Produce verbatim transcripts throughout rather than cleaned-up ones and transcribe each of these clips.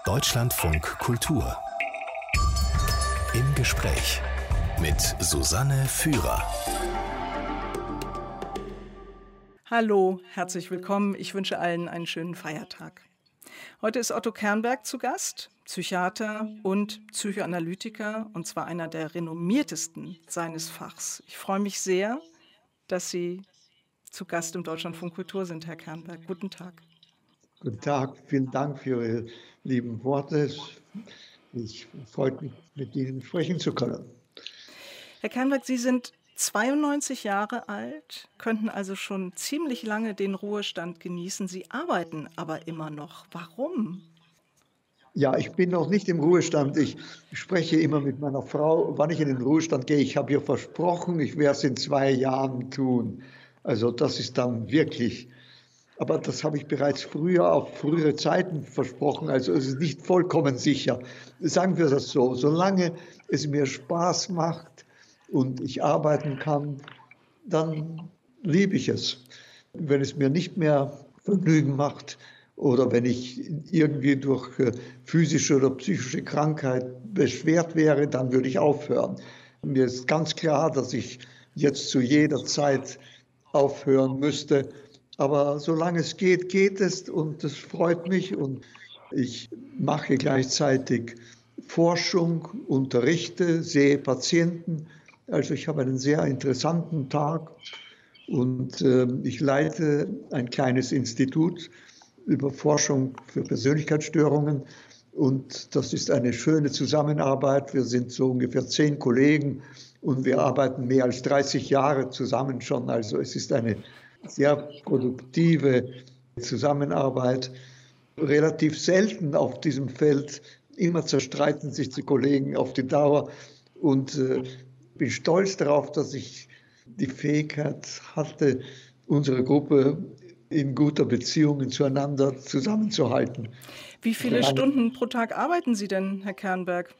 Deutschlandfunk Kultur. Im Gespräch mit Susanne Führer. Hallo, herzlich willkommen. Ich wünsche allen einen schönen Feiertag. Heute ist Otto Kernberg zu Gast, Psychiater und Psychoanalytiker, und zwar einer der renommiertesten seines Fachs. Ich freue mich sehr, dass Sie zu Gast im Deutschlandfunk Kultur sind, Herr Kernberg. Guten Tag. Guten Tag, vielen Dank für Ihre lieben Worte. Ich freue mich, mit Ihnen sprechen zu können. Herr Kernberg, Sie sind zweiundneunzig Jahre alt, könnten also schon ziemlich lange den Ruhestand genießen. Sie arbeiten aber immer noch. Warum? Ja, ich bin noch nicht im Ruhestand. Ich spreche immer mit meiner Frau, wann ich in den Ruhestand gehe. Ich habe ihr versprochen, ich werde es in zwei Jahren tun. Also das ist dann wirklich... Aber das habe ich bereits früher, auf frühere Zeiten versprochen, also es ist nicht vollkommen sicher. Sagen wir das so, solange es mir Spaß macht und ich arbeiten kann, dann liebe ich es. Wenn es mir nicht mehr Vergnügen macht oder wenn ich irgendwie durch physische oder psychische Krankheit beschwert wäre, dann würde ich aufhören. Mir ist ganz klar, dass ich jetzt zu jeder Zeit aufhören müsste. Aber solange es geht, geht es und das freut mich und ich mache gleichzeitig Forschung, unterrichte, sehe Patienten. Also ich habe einen sehr interessanten Tag und äh, ich leite ein kleines Institut über Forschung für Persönlichkeitsstörungen und das ist eine schöne Zusammenarbeit. Wir sind so ungefähr zehn Kollegen und wir arbeiten mehr als dreißig Jahre zusammen schon. Also es ist eine sehr produktive Zusammenarbeit, relativ selten auf diesem Feld. Immer zerstreiten sich die Kollegen auf die Dauer und äh, bin stolz darauf, dass ich die Fähigkeit hatte, unsere Gruppe in guter Beziehung zueinander zusammenzuhalten. Wie viele Dann, Stunden pro Tag arbeiten Sie denn, Herr Kernberg?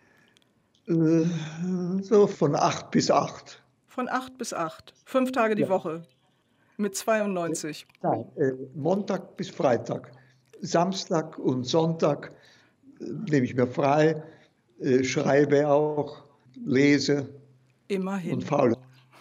Äh, so von acht bis acht. Von acht bis acht, fünf Tage die Ja. Woche. Mit zweiundneunzig. Nein, äh, Montag bis Freitag. Samstag und Sonntag äh, nehme ich mir frei, äh, schreibe auch, lese Immerhin. und faule.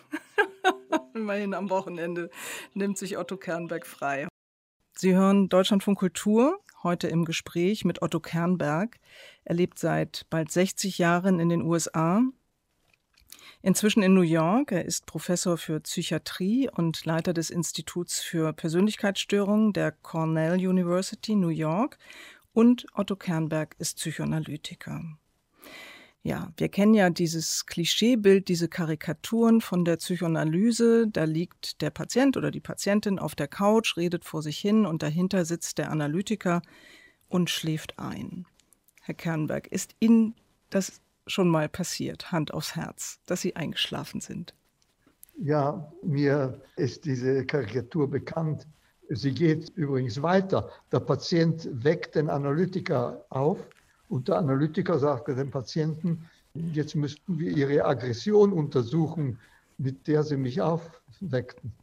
Immerhin am Wochenende nimmt sich Otto Kernberg frei. Sie hören Deutschlandfunk Kultur, heute im Gespräch mit Otto Kernberg. Er lebt seit bald sechzig Jahren in den U S A. Inzwischen in New York. Er ist Professor für Psychiatrie und Leiter des Instituts für Persönlichkeitsstörungen der Cornell University, New York. Und Otto Kernberg ist Psychoanalytiker. Ja, wir kennen ja dieses Klischeebild, diese Karikaturen von der Psychoanalyse. Da liegt der Patient oder die Patientin auf der Couch, redet vor sich hin und dahinter sitzt der Analytiker und schläft ein. Herr Kernberg, ist Ihnen das schon mal passiert, Hand aufs Herz, dass Sie eingeschlafen sind? Ja, mir ist diese Karikatur bekannt. Sie geht übrigens weiter. Der Patient weckt den Analytiker auf und der Analytiker sagt dem Patienten, jetzt müssten wir Ihre Aggression untersuchen, mit der Sie mich aufweckten.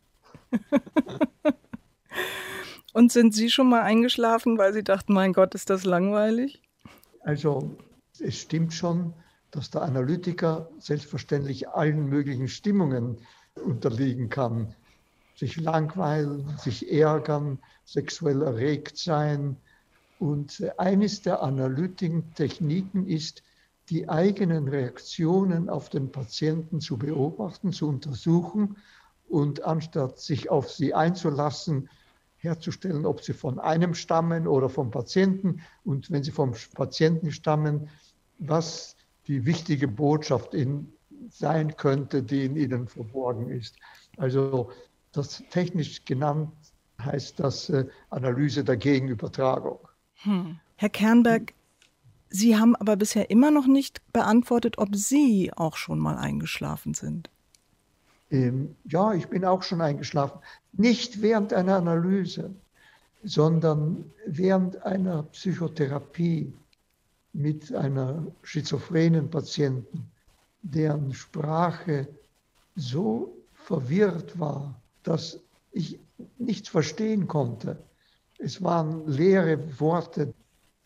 Und sind Sie schon mal eingeschlafen, weil Sie dachten, mein Gott, ist das langweilig? Also es stimmt schon, dass der Analytiker selbstverständlich allen möglichen Stimmungen unterliegen kann. Sich langweilen, sich ärgern, sexuell erregt sein. Und eines der Analytischen-Techniken ist, die eigenen Reaktionen auf den Patienten zu beobachten, zu untersuchen und anstatt sich auf sie einzulassen, herzustellen, ob sie von einem stammen oder vom Patienten. Und wenn sie vom Patienten stammen, was die wichtige Botschaft in, sein könnte, die in ihnen verborgen ist. Also das technisch genannt heißt das äh, Analyse der Gegenübertragung. Hm. Herr Kernberg, Sie haben aber bisher immer noch nicht beantwortet, ob Sie auch schon mal eingeschlafen sind. Ähm, ja, ich bin auch schon eingeschlafen. Nicht während einer Analyse, sondern während einer Psychotherapie mit einer schizophrenen Patienten, deren Sprache so verwirrt war, dass ich nichts verstehen konnte. Es waren leere Worte,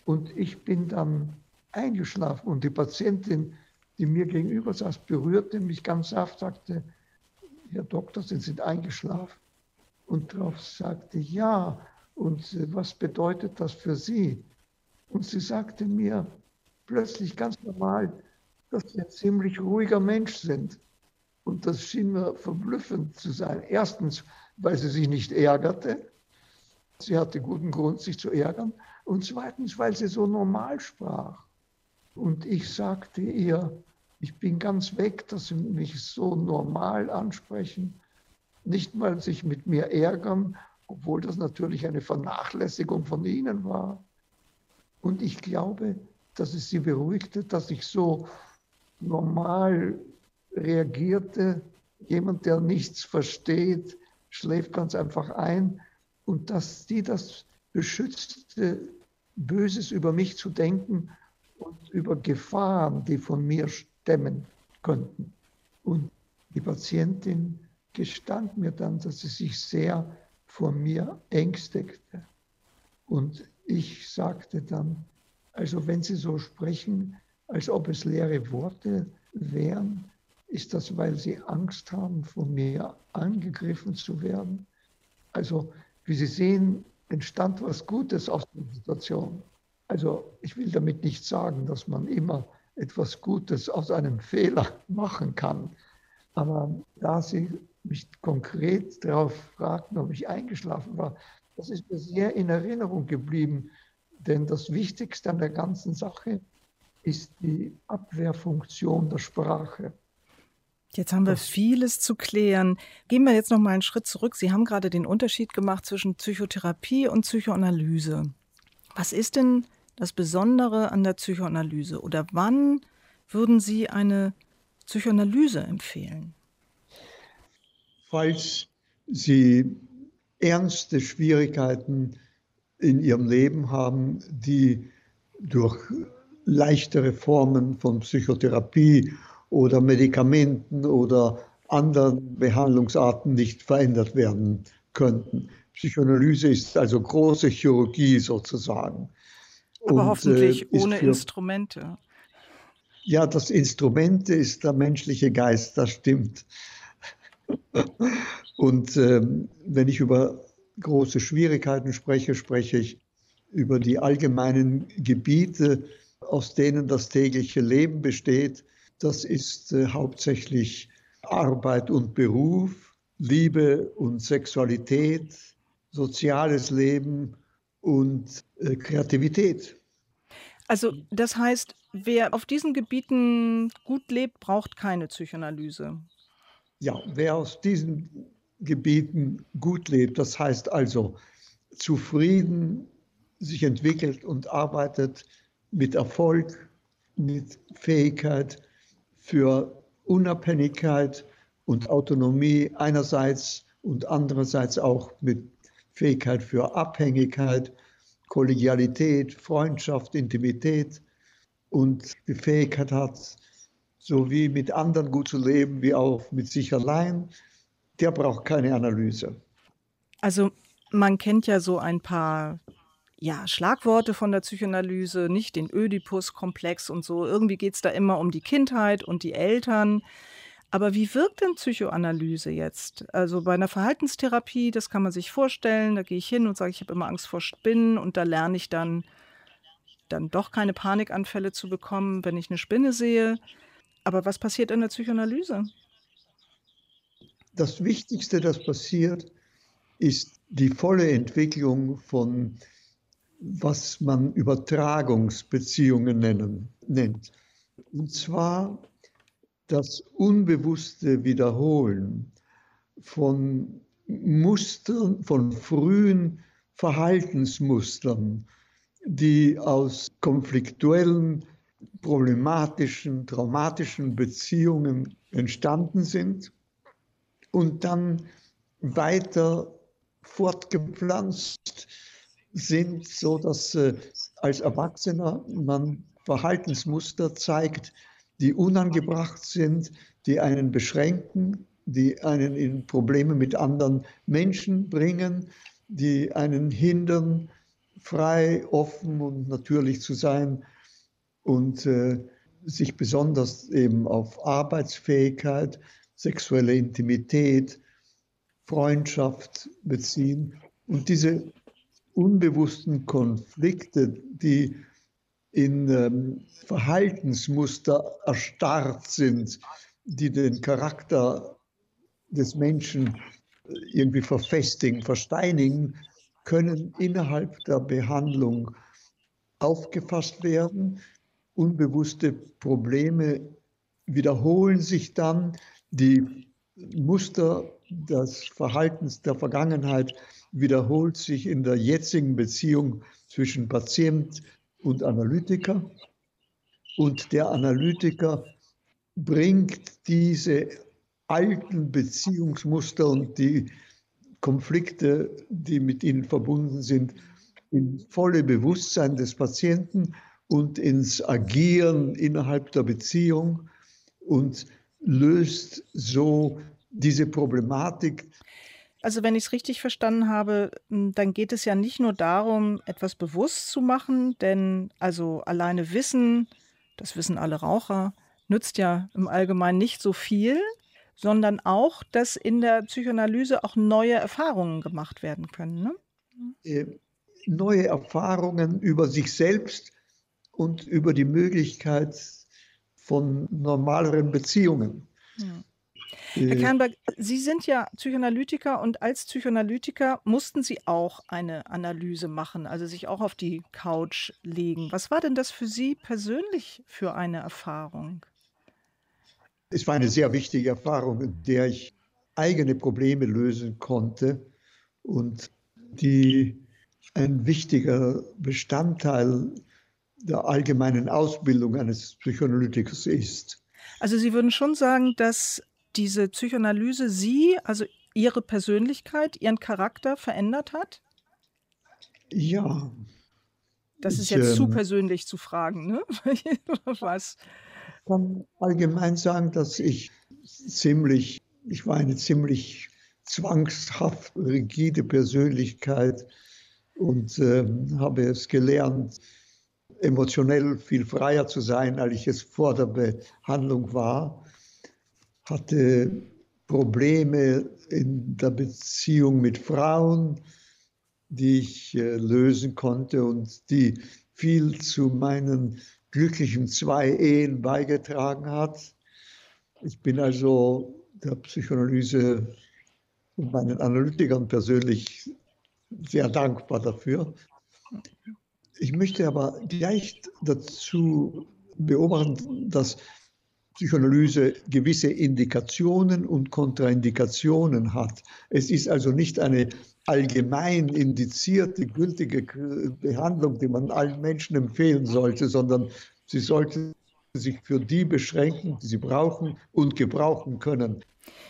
Und ich bin dann eingeschlafen und die Patientin, die mir gegenüber saß, berührte mich ganz sanft, sagte, Herr Doktor, Sie sind eingeschlafen. Und darauf sagte, ja, und was bedeutet das für Sie? Und sie sagte mir plötzlich ganz normal, dass Sie ein ziemlich ruhiger Mensch sind. Und das schien mir verblüffend zu sein. Erstens, weil sie sich nicht ärgerte. Sie hatte guten Grund, sich zu ärgern. Und zweitens, weil sie so normal sprach. Und ich sagte ihr, ich bin ganz weg, dass Sie mich so normal ansprechen. Nicht mal sich mit mir ärgern, obwohl das natürlich eine Vernachlässigung von Ihnen war. Und ich glaube, dass es sie beruhigte, dass ich so normal reagierte. Jemand, der nichts versteht, schläft ganz einfach ein. Und dass sie das beschützte, Böses über mich zu denken und über Gefahren, die von mir stemmen könnten. Und die Patientin gestand mir dann, dass sie sich sehr vor mir ängstigte. Und ich sagte dann, also wenn Sie so sprechen, als ob es leere Worte wären, ist das, weil Sie Angst haben, von mir angegriffen zu werden? Also, wie Sie sehen, entstand was Gutes aus der Situation. Also, ich will damit nicht sagen, dass man immer etwas Gutes aus einem Fehler machen kann. Aber da Sie mich konkret darauf fragten, ob ich eingeschlafen war, das ist mir sehr in Erinnerung geblieben. Denn das Wichtigste an der ganzen Sache ist die Abwehrfunktion der Sprache. Jetzt haben wir vieles zu klären. Gehen wir jetzt noch mal einen Schritt zurück. Sie haben gerade den Unterschied gemacht zwischen Psychotherapie und Psychoanalyse. Was ist denn das Besondere an der Psychoanalyse? Oder wann würden Sie eine Psychoanalyse empfehlen? Falls Sie ernste Schwierigkeiten in Ihrem Leben haben, die durch leichtere Formen von Psychotherapie oder Medikamenten oder anderen Behandlungsarten nicht verändert werden könnten. Psychoanalyse ist also große Chirurgie sozusagen. Aber und, hoffentlich äh, ohne für, Instrumente. Ja, das Instrument ist der menschliche Geist, das stimmt. Und ähm, wenn ich über große Schwierigkeiten spreche, spreche ich über die allgemeinen Gebiete, aus denen das tägliche Leben besteht. Das ist äh, hauptsächlich Arbeit und Beruf, Liebe und Sexualität, soziales Leben und äh, Kreativität. Also das heißt, wer auf diesen Gebieten gut lebt, braucht keine Psychoanalyse. Ja, wer aus diesen Gebieten gut lebt, das heißt also zufrieden sich entwickelt und arbeitet mit Erfolg, mit Fähigkeit für Unabhängigkeit und Autonomie einerseits und andererseits auch mit Fähigkeit für Abhängigkeit, Kollegialität, Freundschaft, Intimität und die Fähigkeit hat, sowie mit anderen gut zu leben, wie auch mit sich allein, der braucht keine Analyse. Also man kennt ja so ein paar ja, Schlagworte von der Psychoanalyse, nicht den Ödipus-Komplex und so. Irgendwie geht es da immer um die Kindheit und die Eltern. Aber wie wirkt denn Psychoanalyse jetzt? Also bei einer Verhaltenstherapie, das kann man sich vorstellen, da gehe ich hin und sage, ich habe immer Angst vor Spinnen und da lerne ich dann, dann doch keine Panikanfälle zu bekommen, wenn ich eine Spinne sehe. Aber was passiert in der Psychoanalyse? Das Wichtigste, das passiert, ist die volle Entwicklung von, was man Übertragungsbeziehungen nennen, nennt. Und zwar das unbewusste Wiederholen von Mustern, von frühen Verhaltensmustern, die aus konfliktuellen, problematischen, traumatischen Beziehungen entstanden sind und dann weiter fortgepflanzt sind, so dass äh, als Erwachsener man Verhaltensmuster zeigt, die unangebracht sind, die einen beschränken, die einen in Probleme mit anderen Menschen bringen, die einen hindern, frei, offen und natürlich zu sein und äh, sich besonders eben auf Arbeitsfähigkeit, sexuelle Intimität, Freundschaft beziehen. Und diese unbewussten Konflikte, die in ähm, Verhaltensmuster erstarrt sind, die den Charakter des Menschen irgendwie verfestigen, versteinigen, können innerhalb der Behandlung aufgefasst werden. Unbewusste Probleme wiederholen sich dann. Die Muster des Verhaltens der Vergangenheit wiederholt sich in der jetzigen Beziehung zwischen Patient und Analytiker. Und der Analytiker bringt diese alten Beziehungsmuster und die Konflikte, die mit ihnen verbunden sind, in volle Bewusstsein des Patienten und ins Agieren innerhalb der Beziehung und löst so diese Problematik. Also wenn ich es richtig verstanden habe, dann geht es ja nicht nur darum, etwas bewusst zu machen, denn also alleine Wissen, das wissen alle Raucher, nützt ja im Allgemeinen nicht so viel, sondern auch, dass in der Psychoanalyse auch neue Erfahrungen gemacht werden können. Ne? Äh, neue Erfahrungen über sich selbst und über die Möglichkeit von normaleren Beziehungen. Ja. Herr Kernberg, Sie sind ja Psychoanalytiker und als Psychoanalytiker mussten Sie auch eine Analyse machen, also sich auch auf die Couch legen. Was war denn das für Sie persönlich für eine Erfahrung? Es war eine sehr wichtige Erfahrung, in der ich eigene Probleme lösen konnte und die ein wichtiger Bestandteil der allgemeinen Ausbildung eines Psychoanalytikers ist. Also Sie würden schon sagen, dass diese Psychoanalyse Sie, also Ihre Persönlichkeit, Ihren Charakter verändert hat? Ja. Das ist ich, jetzt ähm, zu persönlich zu fragen, ne? Was? Ich kann allgemein sagen, dass ich ziemlich, ich war eine ziemlich zwangshaft rigide Persönlichkeit und äh, habe es gelernt, emotionell viel freier zu sein, als ich es vor der Behandlung war. Hatte Probleme in der Beziehung mit Frauen, die ich äh, lösen konnte und die viel zu meinen glücklichen zwei Ehen beigetragen hat. Ich bin also der Psychoanalyse und meinen Analytikern persönlich sehr dankbar dafür. Ich möchte aber gleich dazu beobachten, dass Psychoanalyse gewisse Indikationen und Kontraindikationen hat. Es ist also nicht eine allgemein indizierte, gültige Behandlung, die man allen Menschen empfehlen sollte, sondern sie sollte sich für die beschränken, die sie brauchen und gebrauchen können.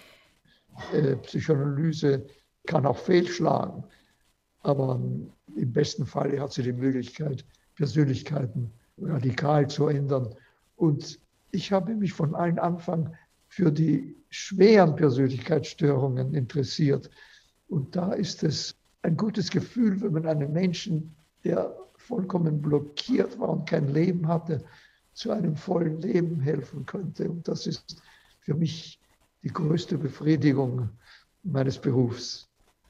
Äh, Psychoanalyse kann auch fehlschlagen, aber im besten Fall hat sie die Möglichkeit, Persönlichkeiten radikal zu ändern. Und ich habe mich von allen Anfang für die schweren Persönlichkeitsstörungen interessiert. Und da ist es ein gutes Gefühl, wenn man einen Menschen, der vollkommen blockiert war und kein Leben hatte, zu einem vollen Leben helfen könnte. Und das ist für mich die größte Befriedigung meines Berufs.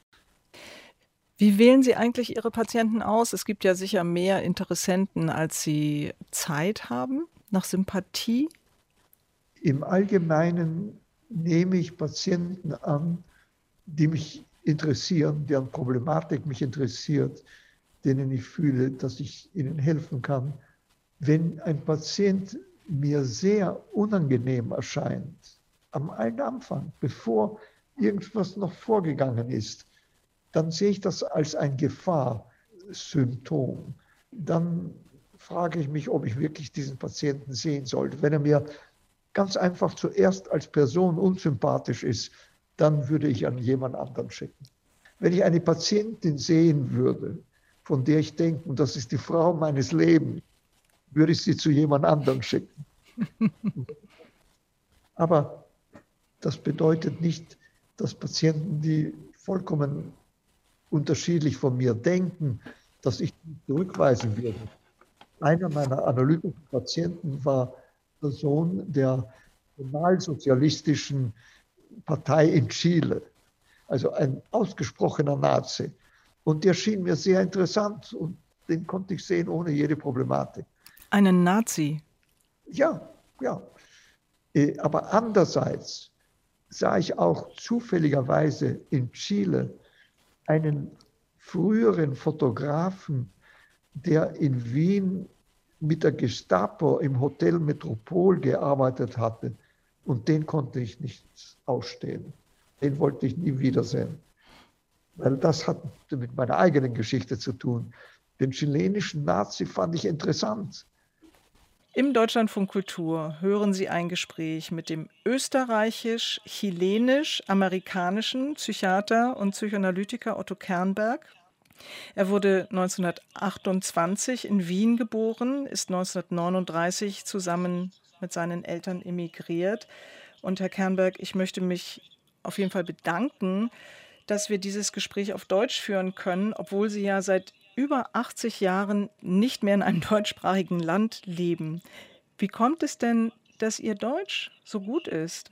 Wie wählen Sie eigentlich Ihre Patienten aus? Es gibt ja sicher mehr Interessenten, als Sie Zeit haben, nach Sympathie. Im Allgemeinen nehme ich Patienten an, die mich interessieren, deren Problematik mich interessiert, denen ich fühle, dass ich ihnen helfen kann. Wenn ein Patient mir sehr unangenehm erscheint, am allen Anfang, bevor irgendwas noch vorgegangen ist, dann sehe ich das als ein Gefahrsymptom. Dann frage ich mich, ob ich wirklich diesen Patienten sehen sollte. Wenn er mir ganz einfach zuerst als Person unsympathisch ist, dann würde ich an jemand anderen schicken. Wenn ich eine Patientin sehen würde, von der ich denke, und das ist die Frau meines Lebens, würde ich sie zu jemand anderem schicken. Aber das bedeutet nicht, dass Patienten, die vollkommen unterschiedlich von mir denken, das ich nicht zurückweisen würde. Einer meiner analytischen Patienten war der Sohn der nationalsozialistischen Partei in Chile, also ein ausgesprochener Nazi. Und der schien mir sehr interessant und den konnte ich sehen ohne jede Problematik. Einen Nazi? Ja, ja. Aber andererseits sah ich auch zufälligerweise in Chile einen früheren Fotografen, der in Wien mit der Gestapo im Hotel Metropol gearbeitet hatte. Und den konnte ich nicht ausstehen. Den wollte ich nie wiedersehen. Weil das hat mit meiner eigenen Geschichte zu tun. Den chilenischen Nazi fand ich interessant. Im Deutschlandfunk Kultur hören Sie ein Gespräch mit dem österreichisch-chilenisch-amerikanischen Psychiater und Psychoanalytiker Otto Kernberg. Er wurde neunzehnhundertachtundzwanzig in Wien geboren, ist neunzehnhundertneununddreißig zusammen mit seinen Eltern emigriert. Und Herr Kernberg, ich möchte mich auf jeden Fall bedanken, dass wir dieses Gespräch auf Deutsch führen können, obwohl Sie ja seit über achtzig Jahren nicht mehr in einem deutschsprachigen Land leben. Wie kommt es denn, dass Ihr Deutsch so gut ist?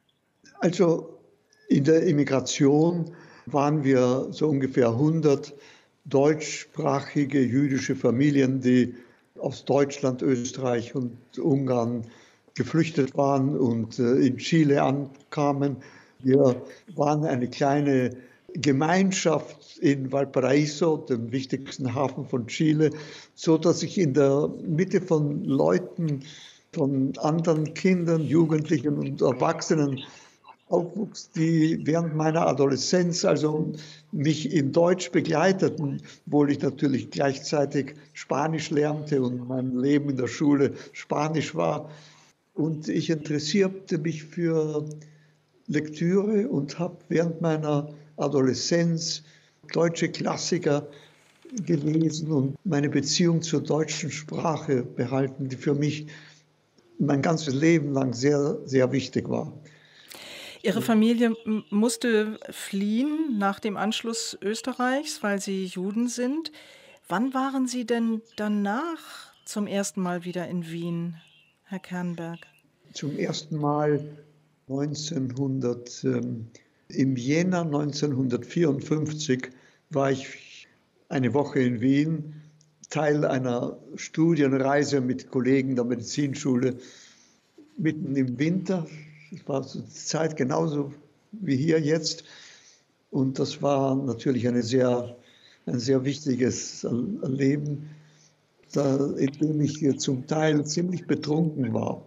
Also in der Immigration waren wir so ungefähr hundert deutschsprachige jüdische Familien, die aus Deutschland, Österreich und Ungarn geflüchtet waren und in Chile ankamen. Wir waren eine kleine Gemeinschaft in Valparaíso, dem wichtigsten Hafen von Chile, so dass ich in der Mitte von Leuten, von anderen Kindern, Jugendlichen und Erwachsenen aufwuchs, die während meiner Adoleszenz also mich in Deutsch begleiteten, obwohl ich natürlich gleichzeitig Spanisch lernte und mein Leben in der Schule Spanisch war. Und ich interessierte mich für Lektüre und habe während meiner Adoleszenz deutsche Klassiker gelesen und meine Beziehung zur deutschen Sprache behalten, die für mich mein ganzes Leben lang sehr, sehr wichtig war. Ihre Familie musste fliehen nach dem Anschluss Österreichs, weil Sie Juden sind. Wann waren Sie denn danach zum ersten Mal wieder in Wien, Herr Kernberg? Zum ersten Mal neunzehnhundert, ähm, im Jänner neunzehnhundertvierundfünfzig war ich eine Woche in Wien, Teil einer Studienreise mit Kollegen der Medizinschule, mitten im Winter. Das war zur Zeit genauso wie hier jetzt. Und das war natürlich eine sehr, ein sehr wichtiges Erleben, da, in dem ich hier zum Teil ziemlich betrunken war.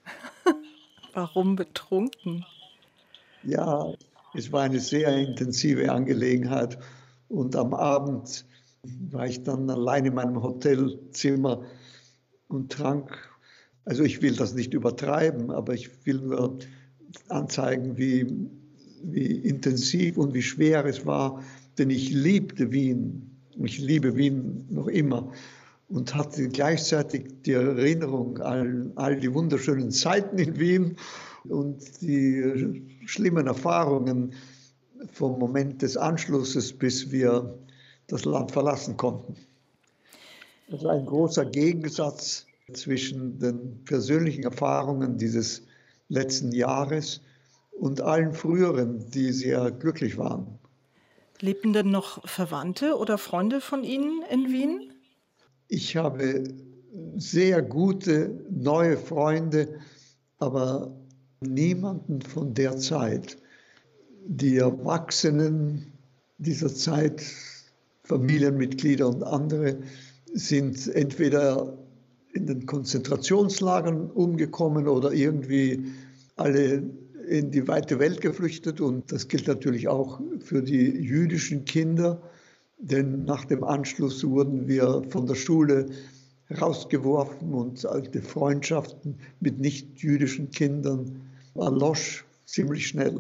Warum betrunken? Ja, es war eine sehr intensive Angelegenheit. Und am Abend war ich dann allein in meinem Hotelzimmer und trank. Also ich will das nicht übertreiben, aber ich will nur anzeigen, wie, wie intensiv und wie schwer es war, denn ich liebte Wien. Ich liebe Wien noch immer und hatte gleichzeitig die Erinnerung an all die wunderschönen Zeiten in Wien und die schlimmen Erfahrungen vom Moment des Anschlusses, bis wir das Land verlassen konnten. Also ein großer Gegensatz zwischen den persönlichen Erfahrungen dieses letzten Jahres und allen früheren, die sehr glücklich waren. Lebten denn noch Verwandte oder Freunde von Ihnen in Wien? Ich habe sehr gute neue Freunde, aber niemanden von der Zeit. Die Erwachsenen dieser Zeit, Familienmitglieder und andere, sind entweder in den Konzentrationslagern umgekommen oder irgendwie alle in die weite Welt geflüchtet. Und das gilt natürlich auch für die jüdischen Kinder, denn nach dem Anschluss wurden wir von der Schule rausgeworfen und alte Freundschaften mit nicht-jüdischen Kindern erlosch ziemlich schnell.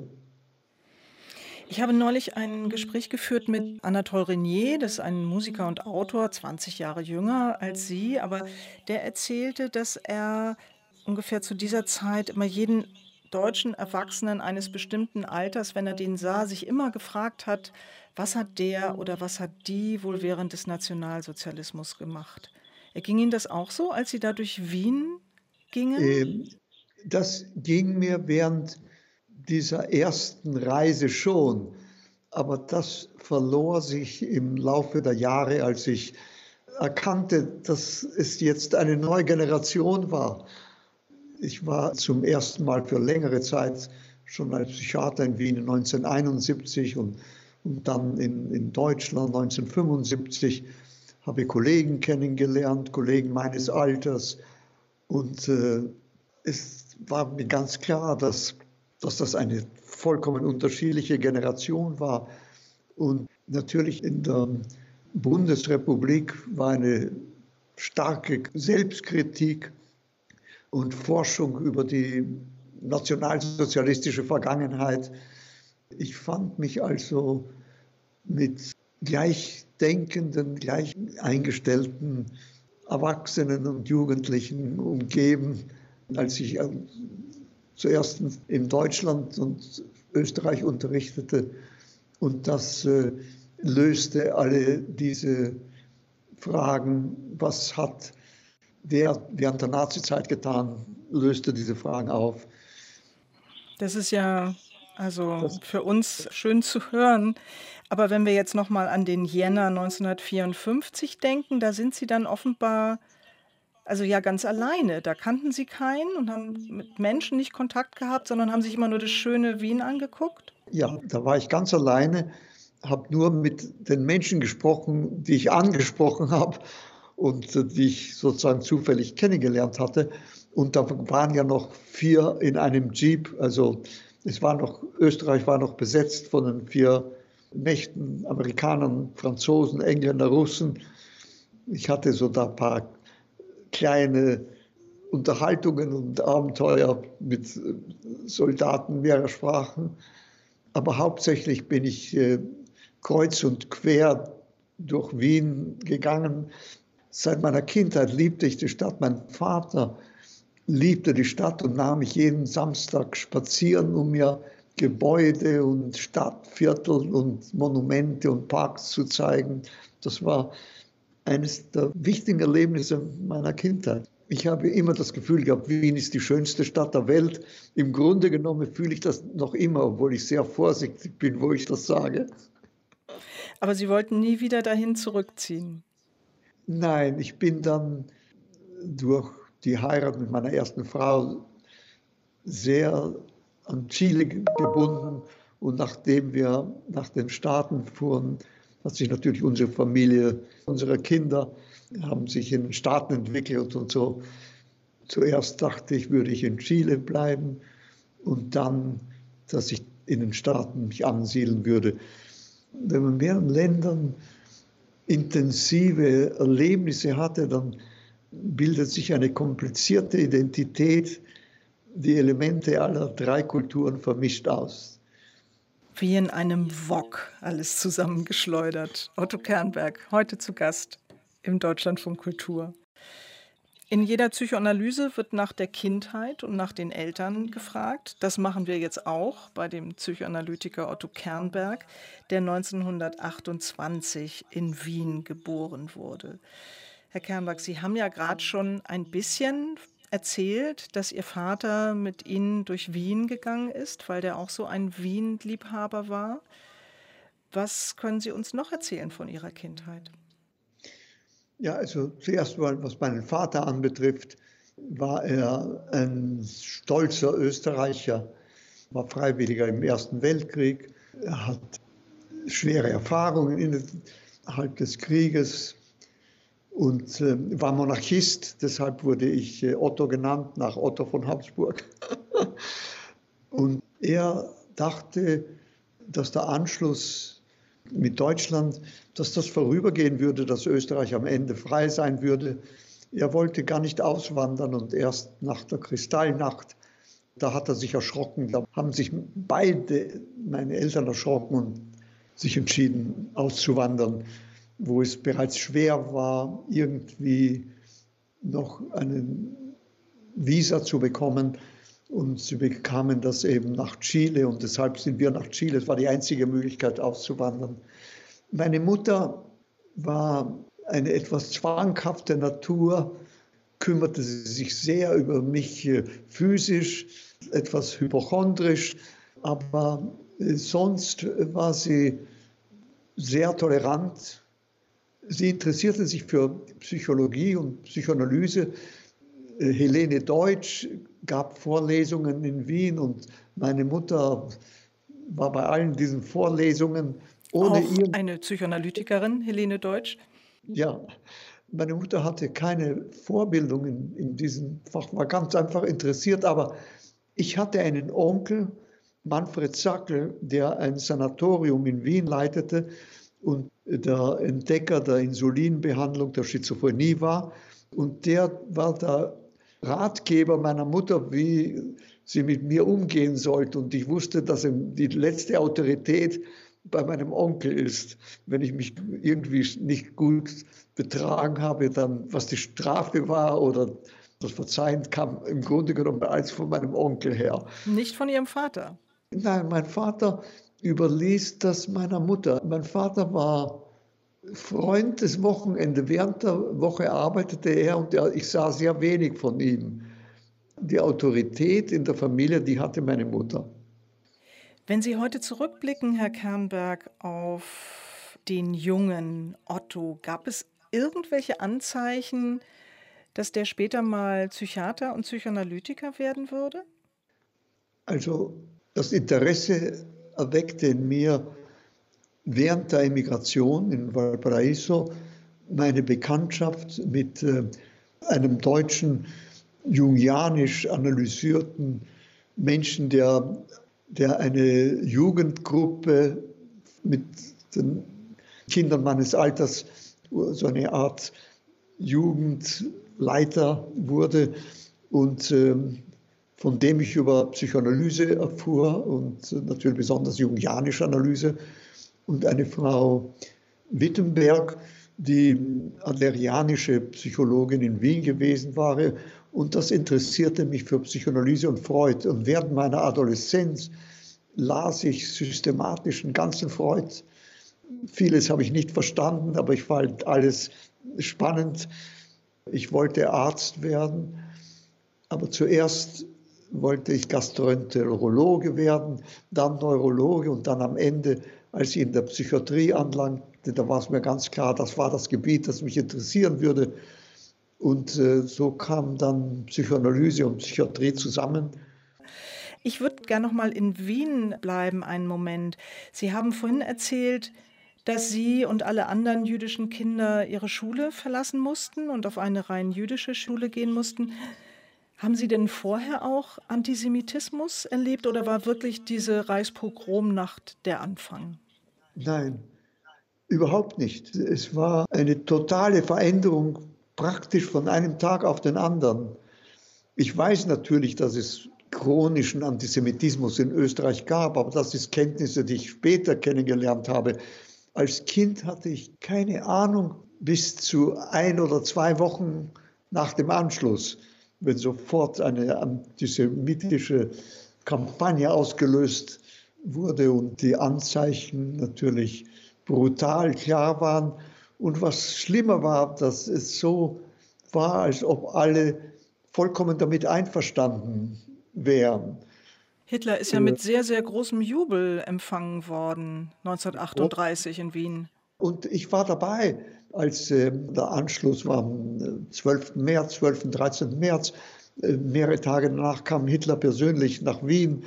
Ich habe neulich ein Gespräch geführt mit Anatole Renier, das ist ein Musiker und Autor, zwanzig Jahre jünger als Sie, aber der erzählte, dass er ungefähr zu dieser Zeit immer jeden deutschen Erwachsenen eines bestimmten Alters, wenn er den sah, sich immer gefragt hat, Was hat der oder was hat die wohl während des Nationalsozialismus gemacht? Erging Ihnen das auch so, als Sie da durch Wien gingen? Ähm, das ging mir während dieser ersten Reise schon, aber das verlor sich im Laufe der Jahre, als ich erkannte, dass es jetzt eine neue Generation war. Ich war zum ersten Mal für längere Zeit schon als Psychiater in Wien neunzehnhunderteinundsiebzig und, und dann in, in Deutschland neunzehnhundertfünfundsiebzig, habe Kollegen kennengelernt, Kollegen meines Alters. Und äh, es war mir ganz klar, dass, dass das eine vollkommen unterschiedliche Generation war. Und natürlich in der Bundesrepublik war eine starke Selbstkritik und Forschung über die nationalsozialistische Vergangenheit. Ich fand mich also mit gleichdenkenden, gleich eingestellten Erwachsenen und Jugendlichen umgeben, als ich zuerst in Deutschland und Österreich unterrichtete. Und das äh, löste alle diese Fragen, was hat der während der Nazizeit getan, löste diese Fragen auf. Das ist ja also Das, für uns schön zu hören. Aber wenn wir jetzt noch mal an den Jänner neunzehnhundertvierundfünfzig denken, da sind Sie dann offenbar also ja ganz alleine. Da kannten Sie keinen und haben mit Menschen nicht Kontakt gehabt, sondern haben sich immer nur das schöne Wien angeguckt? Ja, da war ich ganz alleine, habe nur mit den Menschen gesprochen, die ich angesprochen habe und äh, die ich sozusagen zufällig kennengelernt hatte. Und da waren ja noch vier in einem Jeep. Also es war noch, Österreich war noch besetzt von den vier Mächten, Amerikanern, Franzosen, Engländer, Russen. Ich hatte so da ein paar kleine Unterhaltungen und Abenteuer mit Soldaten mehrerer Sprachen. Aber hauptsächlich bin ich äh, kreuz und quer durch Wien gegangen. Seit meiner Kindheit liebte ich die Stadt. Mein Vater liebte die Stadt und nahm mich jeden Samstag spazieren, um mir Gebäude und Stadtviertel und Monumente und Parks zu zeigen. Das war eines der wichtigen Erlebnisse meiner Kindheit. Ich habe immer das Gefühl gehabt, Wien ist die schönste Stadt der Welt. Im Grunde genommen fühle ich das noch immer, obwohl ich sehr vorsichtig bin, wo ich das sage. Aber Sie wollten nie wieder dahin zurückziehen? Nein, ich bin dann durch die Heirat mit meiner ersten Frau sehr an Chile gebunden. Und nachdem wir nach den Staaten fuhren, hat sich natürlich unsere Familie, unsere Kinder haben sich in den Staaten entwickelt und so. Zuerst dachte ich, würde ich in Chile bleiben und dann, dass ich in den Staaten mich ansiedeln würde. Wenn man in mehreren Ländern intensive Erlebnisse hatte, dann bildet sich eine komplizierte Identität, die Elemente aller drei Kulturen vermischt aus. Wie in einem Wok alles zusammengeschleudert. Otto Kernberg, heute zu Gast im Deutschlandfunk Kultur. In jeder Psychoanalyse wird nach der Kindheit und nach den Eltern gefragt. Das machen wir jetzt auch bei dem Psychoanalytiker Otto Kernberg, der neunzehnhundertachtundzwanzig in Wien geboren wurde. Herr Kernberg, Sie haben ja gerade schon ein bisschen erzählt, dass Ihr Vater mit Ihnen durch Wien gegangen ist, weil der auch so ein Wien-Liebhaber war. Was können Sie uns noch erzählen von Ihrer Kindheit? Ja, also zuerst mal, was meinen Vater anbetrifft, war er ein stolzer Österreicher, war Freiwilliger im Ersten Weltkrieg. Er hat schwere Erfahrungen innerhalb des Krieges und äh, war Monarchist. Deshalb wurde ich äh, Otto genannt, nach Otto von Habsburg. Und er dachte, dass der Anschluss mit Deutschland, dass das vorübergehen würde, dass Österreich am Ende frei sein würde. Er wollte gar nicht auswandern und erst nach der Kristallnacht, da hat er sich erschrocken. Da haben sich beide, meine Eltern, erschrocken und sich entschieden auszuwandern, wo es bereits schwer war, irgendwie noch einen Visa zu bekommen. Und sie bekamen das eben nach Chile und deshalb sind wir nach Chile. Es war die einzige Möglichkeit auszuwandern. Meine Mutter war eine etwas zwanghafte Natur, kümmerte sich sehr über mich physisch, etwas hypochondrisch, aber sonst war sie sehr tolerant. Sie interessierte sich für Psychologie und Psychoanalyse. Helene Deutsch gab Vorlesungen in Wien und meine Mutter war bei allen diesen Vorlesungen. Ohne Auch ihr, eine Psychoanalytikerin, Helene Deutsch? Ja, meine Mutter hatte keine Vorbildung in, in diesem Fach, war ganz einfach interessiert, aber ich hatte einen Onkel, Manfred Sackel, der ein Sanatorium in Wien leitete und der Entdecker der Insulinbehandlung der Schizophrenie war. Und der war der Ratgeber meiner Mutter, wie sie mit mir umgehen sollte. Und ich wusste, dass die letzte Autorität bei meinem Onkel ist. Wenn ich mich irgendwie nicht gut betragen habe, dann was die Strafe war oder das Verzeihen kam im Grunde genommen als von meinem Onkel her. Nicht von Ihrem Vater? Nein, mein Vater überließ das meiner Mutter. Mein Vater war Freund des Wochenendes. Während der Woche arbeitete er und ich sah sehr wenig von ihm. Die Autorität in der Familie, die hatte meine Mutter. Wenn Sie heute zurückblicken, Herr Kernberg, auf den jungen Otto, gab es irgendwelche Anzeichen, dass der später mal Psychiater und Psychoanalytiker werden würde? Also das Interesse erweckte in mir während der Emigration in Valparaiso meine Bekanntschaft mit äh, einem deutschen, jungianisch analysierten Menschen, der, der eine Jugendgruppe mit den Kindern meines Alters, so eine Art Jugendleiter wurde und äh, von dem ich über Psychoanalyse erfuhr und natürlich besonders jungianische Analyse. Und eine Frau Wittenberg, die adlerianische Psychologin in Wien gewesen war. Und das interessierte mich für Psychoanalyse und Freud. Und während meiner Adoleszenz las ich systematisch den ganzen Freud. Vieles habe ich nicht verstanden, aber ich fand alles spannend. Ich wollte Arzt werden, aber zuerst wollte ich Gastroenterologe werden, dann Neurologe und dann am Ende, als ich in der Psychiatrie anlangte, da war es mir ganz klar, das war das Gebiet, das mich interessieren würde. Und äh, so kamen dann Psychoanalyse und Psychiatrie zusammen. Ich würde gerne noch mal in Wien bleiben, einen Moment. Sie haben vorhin erzählt, dass Sie und alle anderen jüdischen Kinder ihre Schule verlassen mussten und auf eine rein jüdische Schule gehen mussten. Haben Sie denn vorher auch Antisemitismus erlebt oder war wirklich diese Reichspogromnacht der Anfang? Nein, überhaupt nicht. Es war eine totale Veränderung, praktisch von einem Tag auf den anderen. Ich weiß natürlich, dass es chronischen Antisemitismus in Österreich gab, aber das ist Kenntnisse, die ich später kennengelernt habe. Als Kind hatte ich keine Ahnung bis zu ein oder zwei Wochen nach dem Anschluss, wenn sofort eine antisemitische Kampagne ausgelöst wurde und die Anzeichen natürlich brutal klar waren. Und was schlimmer war, dass es so war, als ob alle vollkommen damit einverstanden wären. Hitler ist ja mit sehr, sehr großem Jubel empfangen worden, neunzehnhundertachtunddreißig in Wien. Und ich war dabei, als äh, der Anschluss war am zwölften März, zwölften, dreizehnten März. Äh, mehrere Tage danach kam Hitler persönlich nach Wien.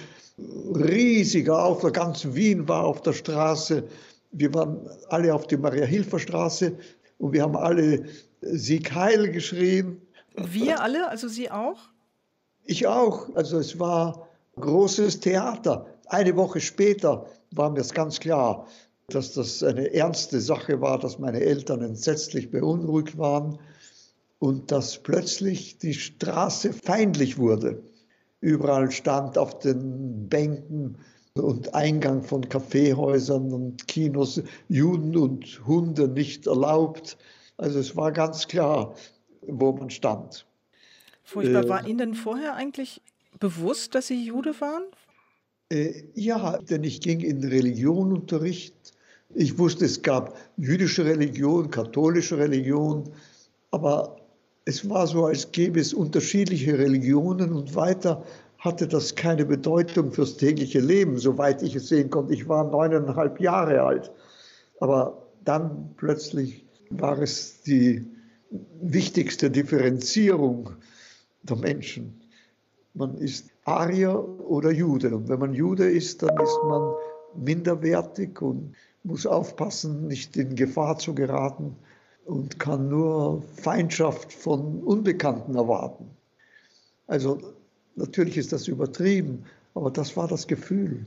Riesiger Aufruhr, ganz Wien war auf der Straße. Wir waren alle auf der Maria-Hilfer-Straße und wir haben alle Sieg Heil geschrien. Wir alle, also Sie auch? Ich auch. Also es war großes Theater. Eine Woche später war mir es ganz klar, dass das eine ernste Sache war, dass meine Eltern entsetzlich beunruhigt waren und dass plötzlich die Straße feindlich wurde. Überall stand auf den Bänken und Eingang von Kaffeehäusern und Kinos Juden und Hunde nicht erlaubt. Also es war ganz klar, wo man stand. Furchtbar. Äh, War Ihnen denn vorher eigentlich bewusst, dass Sie Jude waren? Äh, ja, denn ich ging in Religionunterricht. Ich wusste, es gab jüdische Religion, katholische Religion, aber es war so, als gäbe es unterschiedliche Religionen und weiter hatte das keine Bedeutung fürs tägliche Leben, soweit ich es sehen konnte. Ich war neuneinhalb Jahre alt, aber dann plötzlich war es die wichtigste Differenzierung der Menschen. Man ist Arier oder Jude. Und wenn man Jude ist, dann ist man minderwertig und muss aufpassen, nicht in Gefahr zu geraten und kann nur Feindschaft von Unbekannten erwarten. Also natürlich ist das übertrieben, aber das war das Gefühl.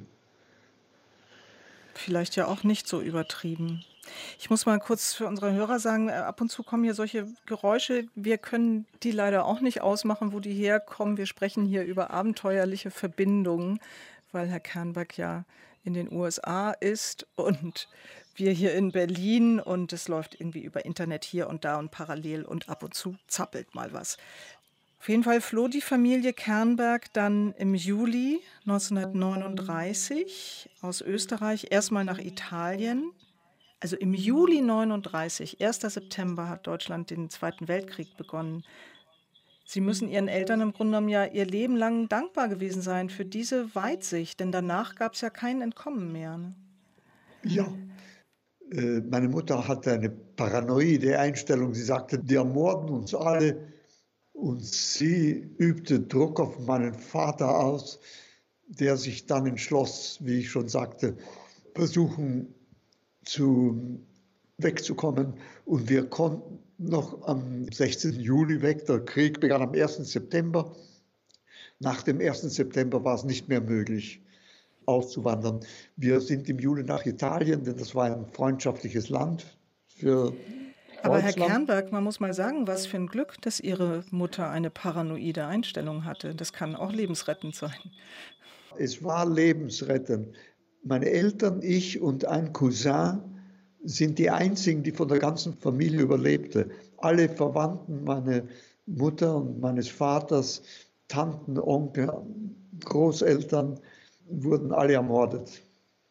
Vielleicht ja auch nicht so übertrieben. Ich muss mal kurz für unsere Hörer sagen, äh, ab und zu kommen hier solche Geräusche. Wir können die leider auch nicht ausmachen, wo die herkommen. Wir sprechen hier über abenteuerliche Verbindungen, weil Herr Kernberg ja in den U S A ist und wir hier in Berlin und es läuft irgendwie über Internet hier und da und parallel und ab und zu zappelt mal was. Auf jeden Fall floh die Familie Kernberg dann im Juli neunzehnhundertneununddreißig aus Österreich erstmal nach Italien. Also im Juli neununddreißig, erster September, hat Deutschland den Zweiten Weltkrieg begonnen. Sie müssen Ihren Eltern im Grunde genommen ja ihr Leben lang dankbar gewesen sein für diese Weitsicht, denn danach gab es ja kein Entkommen mehr. Ne? Ja, äh, meine Mutter hatte eine paranoide Einstellung. Sie sagte, die ermorden uns alle. Und sie übte Druck auf meinen Vater aus, der sich dann entschloss, wie ich schon sagte, versuchen zu, wegzukommen. Und wir konnten noch am sechzehnten Juli weg. Der Krieg begann am ersten September. Nach dem ersten September war es nicht mehr möglich, auszuwandern. Wir sind im Juli nach Italien, denn das war ein freundschaftliches Land für Aber Herr Kernberg, man muss mal sagen, was für ein Glück, dass Ihre Mutter eine paranoide Einstellung hatte. Das kann auch lebensrettend sein. Es war lebensrettend. Meine Eltern, ich und ein Cousin sind die einzigen, die von der ganzen Familie überlebte. Alle Verwandten, meine Mutter und meines Vaters, Tanten, Onkel, Großeltern, wurden alle ermordet.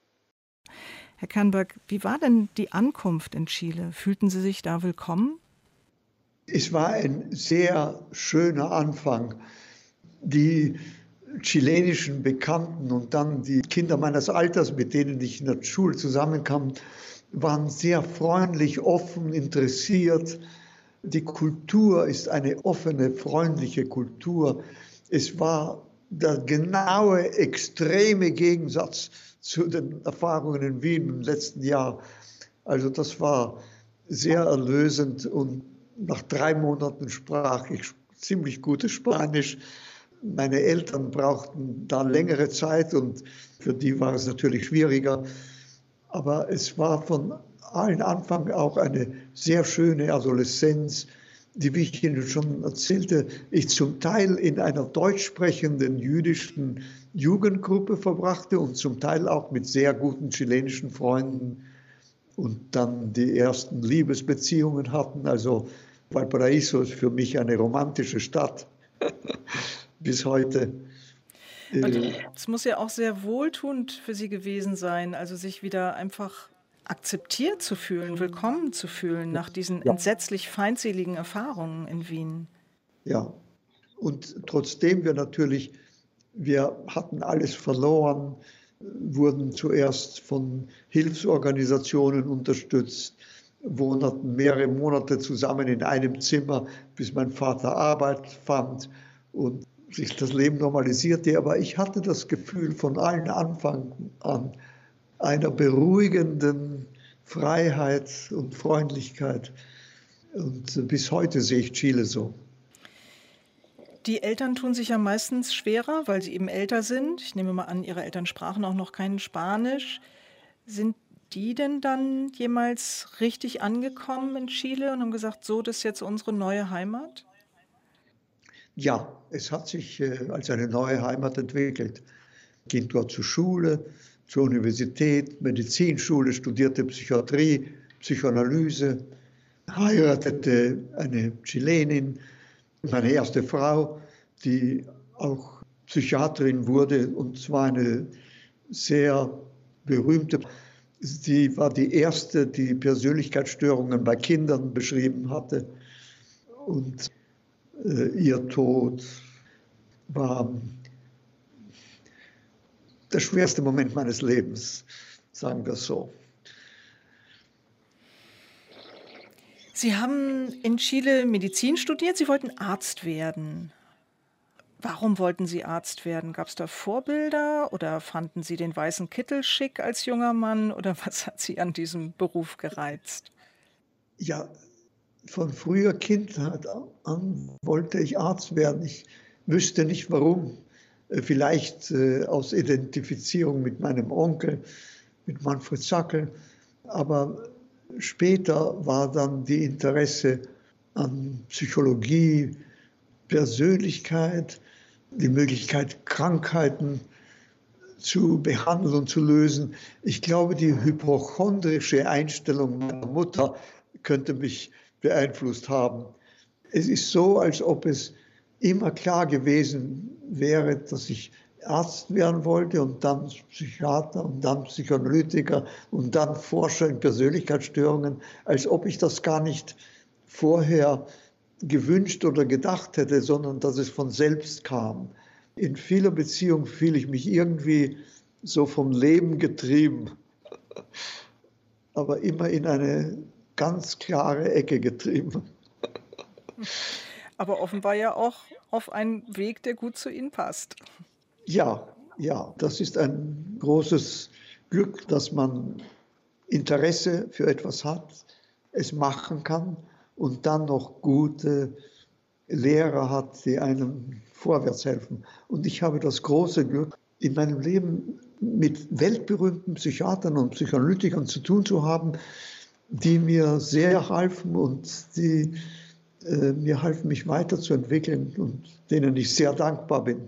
Herr Kernberg, wie war denn die Ankunft in Chile? Fühlten Sie sich da willkommen? Es war ein sehr schöner Anfang. Die chilenischen Bekannten und dann die Kinder meines Alters, mit denen ich in der Schule zusammenkam, waren sehr freundlich, offen, interessiert. Die Kultur ist eine offene, freundliche Kultur. Es war der genaue, extreme Gegensatz zu den Erfahrungen in Wien im letzten Jahr. Also das war sehr erlösend und nach drei Monaten sprach ich ziemlich gutes Spanisch. Meine Eltern brauchten da längere Zeit und für die war es natürlich schwieriger. Aber es war von allen Anfang auch eine sehr schöne Adoleszenz, die, wie ich Ihnen schon erzählte, ich zum Teil in einer deutsch sprechenden jüdischen Jugendgruppe verbrachte und zum Teil auch mit sehr guten chilenischen Freunden und dann die ersten Liebesbeziehungen hatten. Also Valparaíso ist für mich eine romantische Stadt bis heute. Es muss ja auch sehr wohltuend für Sie gewesen sein, also sich wieder einfach akzeptiert zu fühlen, willkommen zu fühlen nach diesen Ja. entsetzlich feindseligen Erfahrungen in Wien. Ja, und trotzdem wir natürlich, wir hatten alles verloren, wurden zuerst von Hilfsorganisationen unterstützt, wohnten mehrere Monate zusammen in einem Zimmer, bis mein Vater Arbeit fand und sich das Leben normalisierte. Aber ich hatte das Gefühl von allen Anfang an einer beruhigenden Freiheit und Freundlichkeit. Und bis heute sehe ich Chile so. Die Eltern tun sich ja meistens schwerer, weil sie eben älter sind. Ich nehme mal an, Ihre Eltern sprachen auch noch kein Spanisch. Sind die denn dann jemals richtig angekommen in Chile und haben gesagt, so, das ist jetzt unsere neue Heimat? Ja, es hat sich äh, als eine neue Heimat entwickelt. Ging dort zur Schule, zur Universität, Medizinschule, studierte Psychiatrie, Psychoanalyse, heiratete eine Chilenin, meine erste Frau, die auch Psychiaterin wurde, und zwar eine sehr berühmte. Sie war die erste, die Persönlichkeitsstörungen bei Kindern beschrieben hatte. Und äh, ihr Tod war der schwerste Moment meines Lebens, sagen wir es so. Sie haben in Chile Medizin studiert, Sie wollten Arzt werden. Warum wollten Sie Arzt werden? Gab es da Vorbilder oder fanden Sie den weißen Kittel schick als junger Mann oder was hat Sie an diesem Beruf gereizt? Ja, von früher Kindheit an wollte ich Arzt werden. Ich wüsste nicht warum. Vielleicht äh, aus Identifizierung mit meinem Onkel, mit Manfred Sackel. Aber später war dann die Interesse an Psychologie, Persönlichkeit, die Möglichkeit, Krankheiten zu behandeln und zu lösen. Ich glaube, die hypochondrische Einstellung meiner Mutter könnte mich beeinflusst haben. Es ist so, als ob es immer klar gewesen wäre, dass ich Arzt werden wollte und dann Psychiater und dann Psychoanalytiker und dann Forscher in Persönlichkeitsstörungen, als ob ich das gar nicht vorher gewünscht oder gedacht hätte, sondern dass es von selbst kam. In vieler Beziehung fühle ich mich irgendwie so vom Leben getrieben, aber immer in eine ganz klare Ecke getrieben. Aber offenbar ja auch auf einen Weg, der gut zu Ihnen passt. Ja, ja, das ist ein großes Glück, dass man Interesse für etwas hat, es machen kann und dann noch gute Lehrer hat, die einem vorwärts helfen. Und ich habe das große Glück, in meinem Leben mit weltberühmten Psychiatern und Psychoanalytikern zu tun zu haben, die mir sehr halfen und die äh, mir halfen, mich weiterzuentwickeln und denen ich sehr dankbar bin.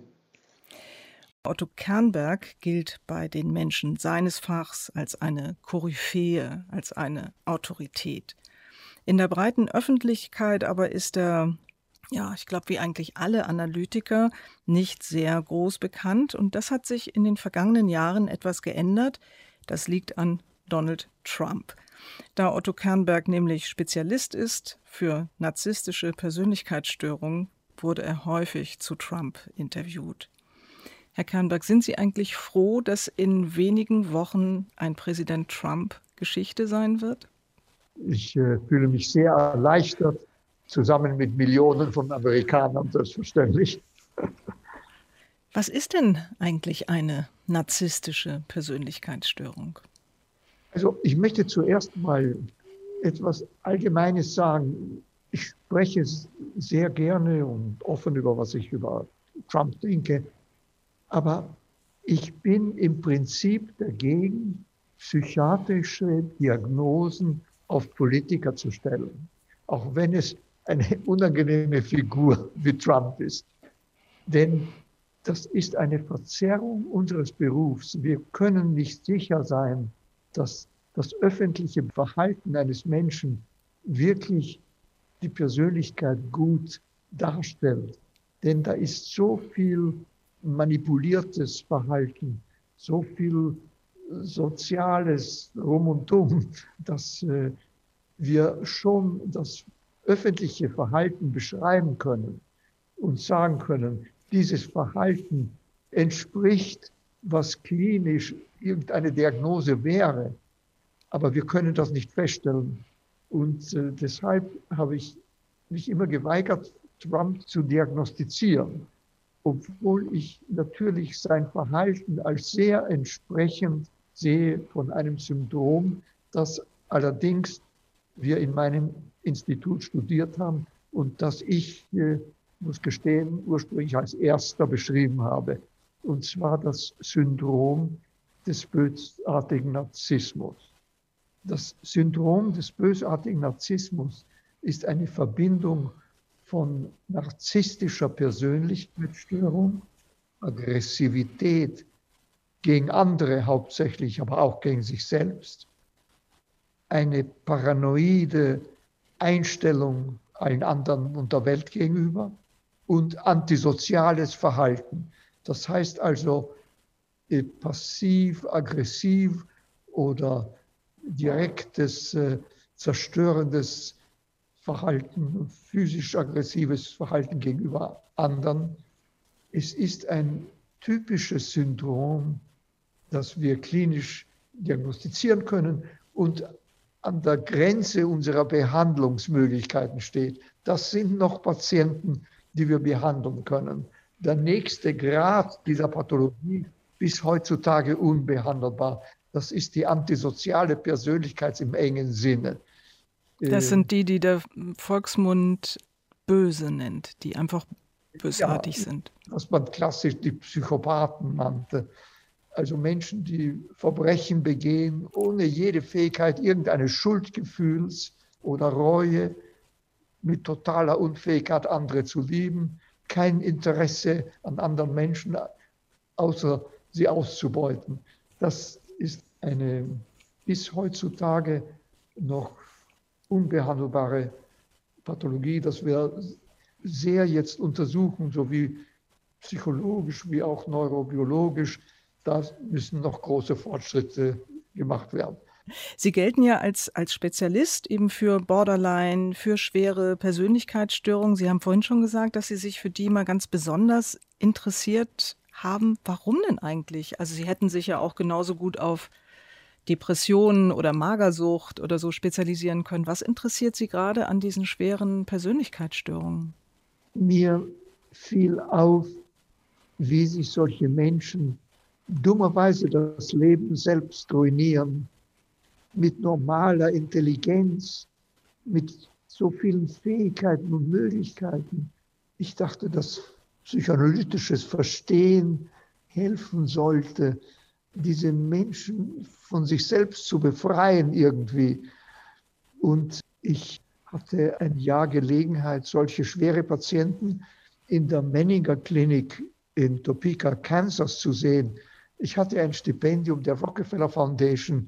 Otto Kernberg gilt bei den Menschen seines Fachs als eine Koryphäe, als eine Autorität. In der breiten Öffentlichkeit aber ist er, ja, ich glaube, wie eigentlich alle Analytiker, nicht sehr groß bekannt. Und das hat sich in den vergangenen Jahren etwas geändert. Das liegt an Donald Trump. Da Otto Kernberg nämlich Spezialist ist für narzisstische Persönlichkeitsstörungen, wurde er häufig zu Trump interviewt. Herr Kernberg, sind Sie eigentlich froh, dass in wenigen Wochen ein Präsident Trump Geschichte sein wird? Ich äh, fühle mich sehr erleichtert, zusammen mit Millionen von Amerikanern, selbstverständlich. Was ist denn eigentlich eine narzisstische Persönlichkeitsstörung? Also ich möchte zuerst mal etwas Allgemeines sagen. Ich spreche sehr gerne und offen über, was ich über Trump denke. Aber ich bin im Prinzip dagegen, psychiatrische Diagnosen auf Politiker zu stellen, auch wenn es eine unangenehme Figur wie Trump ist. Denn das ist eine Verzerrung unseres Berufs. Wir können nicht sicher sein, dass das öffentliche Verhalten eines Menschen wirklich die Persönlichkeit gut darstellt. Denn da ist so viel manipuliertes Verhalten, so viel Soziales rum und um, dass äh, wir schon das öffentliche Verhalten beschreiben können und sagen können, dieses Verhalten entspricht, was klinisch irgendeine Diagnose wäre, aber wir können das nicht feststellen. Und äh, deshalb habe ich mich immer geweigert, Trump zu diagnostizieren, obwohl ich natürlich sein Verhalten als sehr entsprechend sehe von einem Syndrom, das allerdings wir in meinem Institut studiert haben und das ich, äh, muss gestehen, ursprünglich als erster beschrieben habe. Und zwar das Syndrom des bösartigen Narzissmus. Das Syndrom des bösartigen Narzissmus ist eine Verbindung von narzisstischer Persönlichkeitsstörung, Aggressivität gegen andere hauptsächlich, aber auch gegen sich selbst, eine paranoide Einstellung allen anderen und der Welt gegenüber und antisoziales Verhalten. Das heißt also äh, passiv, aggressiv oder direktes, äh, zerstörendes Verhalten, physisch aggressives Verhalten gegenüber anderen. Es ist ein typisches Syndrom, das wir klinisch diagnostizieren können und an der Grenze unserer Behandlungsmöglichkeiten steht. Das sind noch Patienten, die wir behandeln können. Der nächste Grad dieser Pathologie ist heutzutage unbehandelbar. Das ist die antisoziale Persönlichkeit im engen Sinne. Das sind die, die der Volksmund böse nennt, die einfach bösartig ja, sind. Was man klassisch die Psychopathen nannte. Also Menschen, die Verbrechen begehen, ohne jede Fähigkeit irgendeines Schuldgefühls oder Reue, mit totaler Unfähigkeit, andere zu lieben, kein Interesse an anderen Menschen, außer sie auszubeuten. Das ist eine bis heutzutage noch unbehandelbare Pathologie, dass wir sehr jetzt untersuchen, sowie psychologisch wie auch neurobiologisch. Da müssen noch große Fortschritte gemacht werden. Sie gelten ja als, als Spezialist eben für Borderline, für schwere Persönlichkeitsstörungen. Sie haben vorhin schon gesagt, dass Sie sich für die mal ganz besonders interessiert haben. Warum denn eigentlich? Also Sie hätten sich ja auch genauso gut auf Depressionen oder Magersucht oder so spezialisieren können. Was interessiert Sie gerade an diesen schweren Persönlichkeitsstörungen? Mir fiel auf, wie sich solche Menschen dummerweise das Leben selbst ruinieren, mit normaler Intelligenz, mit so vielen Fähigkeiten und Möglichkeiten. Ich dachte, dass psychoanalytisches Verstehen helfen sollte, diese Menschen von sich selbst zu befreien irgendwie. Und ich hatte ein Jahr Gelegenheit, solche schwere Patienten in der Menninger Klinik in Topeka, Kansas zu sehen. Ich hatte ein Stipendium der Rockefeller Foundation,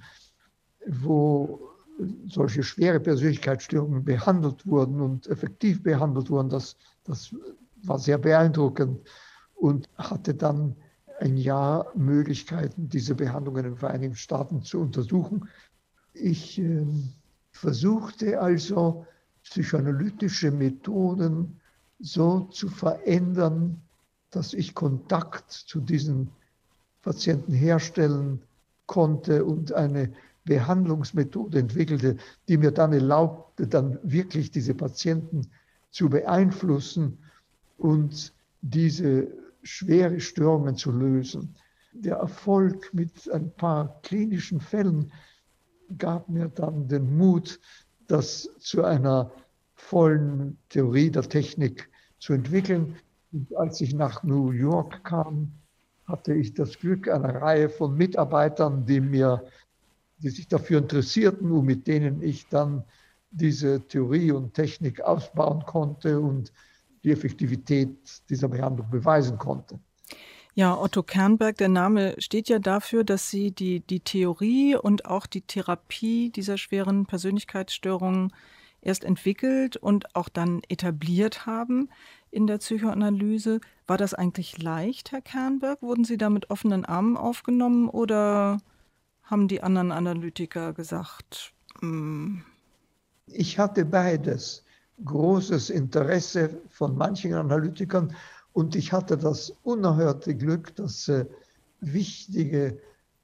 wo solche schwere Persönlichkeitsstörungen behandelt wurden und effektiv behandelt wurden. Das, das war sehr beeindruckend und hatte dann ein Jahr Möglichkeiten, diese Behandlungen in den Vereinigten Staaten zu untersuchen. Ich äh, versuchte also, psychoanalytische Methoden so zu verändern, dass ich Kontakt zu diesen Patienten herstellen konnte und eine Behandlungsmethode entwickelte, die mir dann erlaubte, dann wirklich diese Patienten zu beeinflussen und diese schwere Störungen zu lösen. Der Erfolg mit ein paar klinischen Fällen gab mir dann den Mut, das zu einer vollen Theorie der Technik zu entwickeln. Und als ich nach New York kam, hatte ich das Glück, eine Reihe von Mitarbeitern, die, mir, die sich dafür interessierten und mit denen ich dann diese Theorie und Technik ausbauen konnte und die Effektivität dieser Behandlung beweisen konnte. Ja, Otto Kernberg, der Name steht ja dafür, dass Sie die, die Theorie und auch die Therapie dieser schweren Persönlichkeitsstörungen erst entwickelt und auch dann etabliert haben in der Psychoanalyse. War das eigentlich leicht, Herr Kernberg? Wurden Sie da mit offenen Armen aufgenommen oder haben die anderen Analytiker gesagt? Hm. Ich hatte beides. Großes Interesse von manchen Analytikern und ich hatte das unerhörte Glück, dass äh, wichtige,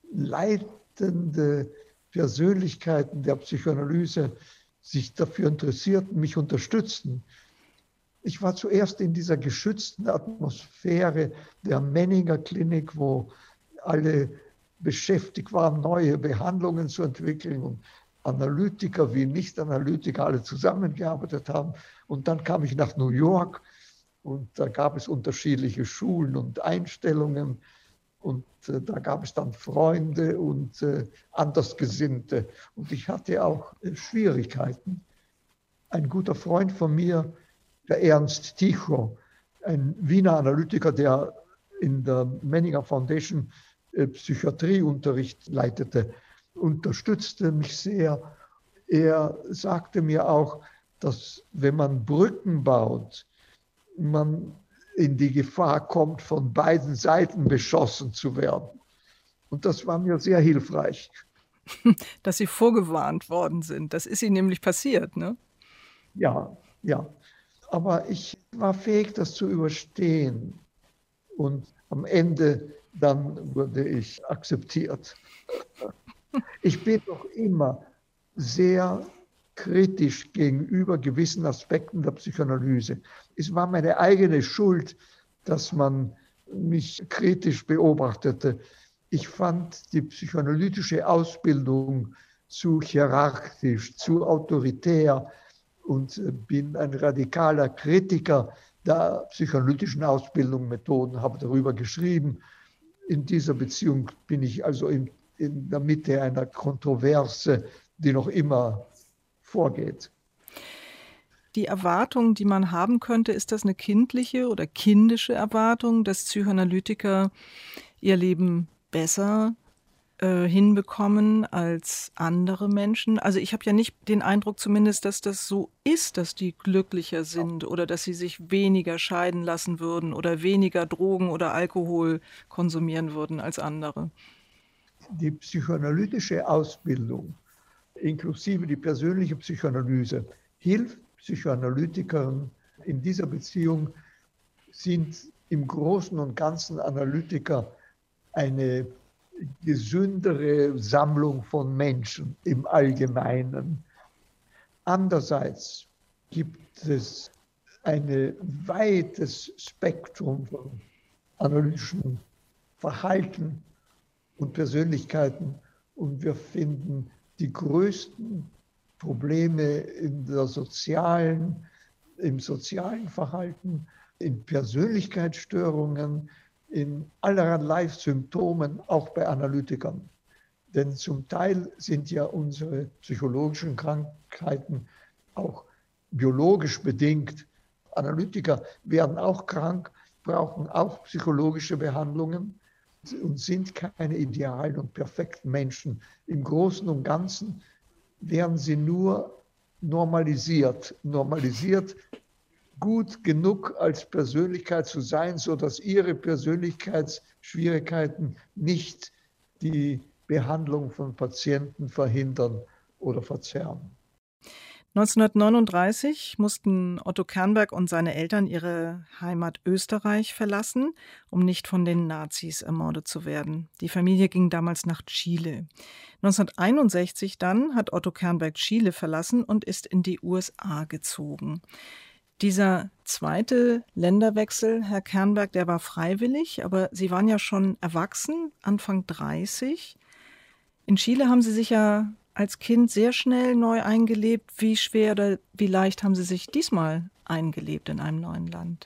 leitende Persönlichkeiten der Psychoanalyse sich dafür interessierten, mich unterstützten. Ich war zuerst in dieser geschützten Atmosphäre der Menninger Klinik, wo alle beschäftigt waren, neue Behandlungen zu entwickeln und Analytiker wie Nicht-Analytiker alle zusammengearbeitet haben. Und dann kam ich nach New York und da gab es unterschiedliche Schulen und Einstellungen und äh, da gab es dann Freunde und äh, Andersgesinnte. Und ich hatte auch äh, Schwierigkeiten. Ein guter Freund von mir, der Ernst Tycho, ein Wiener Analytiker, der in der Menninger Foundation äh, Psychiatrieunterricht leitete, unterstützte mich sehr. Er sagte mir auch, dass wenn man Brücken baut, man in die Gefahr kommt, von beiden Seiten beschossen zu werden. Und das war mir sehr hilfreich. Dass Sie vorgewarnt worden sind. Das ist Ihnen nämlich passiert, ne? Ja, ja. Aber ich war fähig, das zu überstehen. Und am Ende dann wurde ich akzeptiert. Ich bin doch immer sehr kritisch gegenüber gewissen Aspekten der Psychoanalyse. Es war meine eigene Schuld, dass man mich kritisch beobachtete. Ich fand die psychoanalytische Ausbildung zu hierarchisch, zu autoritär und bin ein radikaler Kritiker der psychoanalytischen Ausbildung, Methoden, habe darüber geschrieben. In dieser Beziehung bin ich also in, in der Mitte einer Kontroverse, die noch immer vorgeht. Die Erwartung, die man haben könnte, ist das eine kindliche oder kindische Erwartung, dass Psychoanalytiker ihr Leben besser äh, hinbekommen als andere Menschen? Also ich habe ja nicht den Eindruck zumindest, dass das so ist, dass die glücklicher sind oder dass sie sich weniger scheiden lassen würden oder weniger Drogen oder Alkohol konsumieren würden als andere. Die psychoanalytische Ausbildung, inklusive die persönliche Psychoanalyse, hilft Psychoanalytikern in dieser Beziehung, sind im Großen und Ganzen Analytiker eine gesündere Sammlung von Menschen im Allgemeinen. Andererseits gibt es ein weites Spektrum von analytischen Verhalten und Persönlichkeiten und wir finden die größten Probleme in der sozialen, im sozialen Verhalten, in Persönlichkeitsstörungen, in allerlei Symptomen, auch bei Analytikern. Denn zum Teil sind ja unsere psychologischen Krankheiten auch biologisch bedingt. Analytiker werden auch krank, brauchen auch psychologische Behandlungen und sind keine idealen und perfekten Menschen. Im Großen und Ganzen werden sie nur normalisiert. Normalisiert, gut genug als Persönlichkeit zu sein, sodass ihre Persönlichkeitsschwierigkeiten nicht die Behandlung von Patienten verhindern oder verzerren. neunzehnhundertneununddreißig mussten Otto Kernberg und seine Eltern ihre Heimat Österreich verlassen, um nicht von den Nazis ermordet zu werden. Die Familie ging damals nach Chile. neunzehnhunderteinundsechzig dann hat Otto Kernberg Chile verlassen und ist in die U S A gezogen. Dieser zweite Länderwechsel, Herr Kernberg, der war freiwillig, aber Sie waren ja schon erwachsen, Anfang dreißig. In Chile haben Sie sich ja als Kind sehr schnell neu eingelebt. Wie schwer oder wie leicht haben Sie sich diesmal eingelebt in einem neuen Land?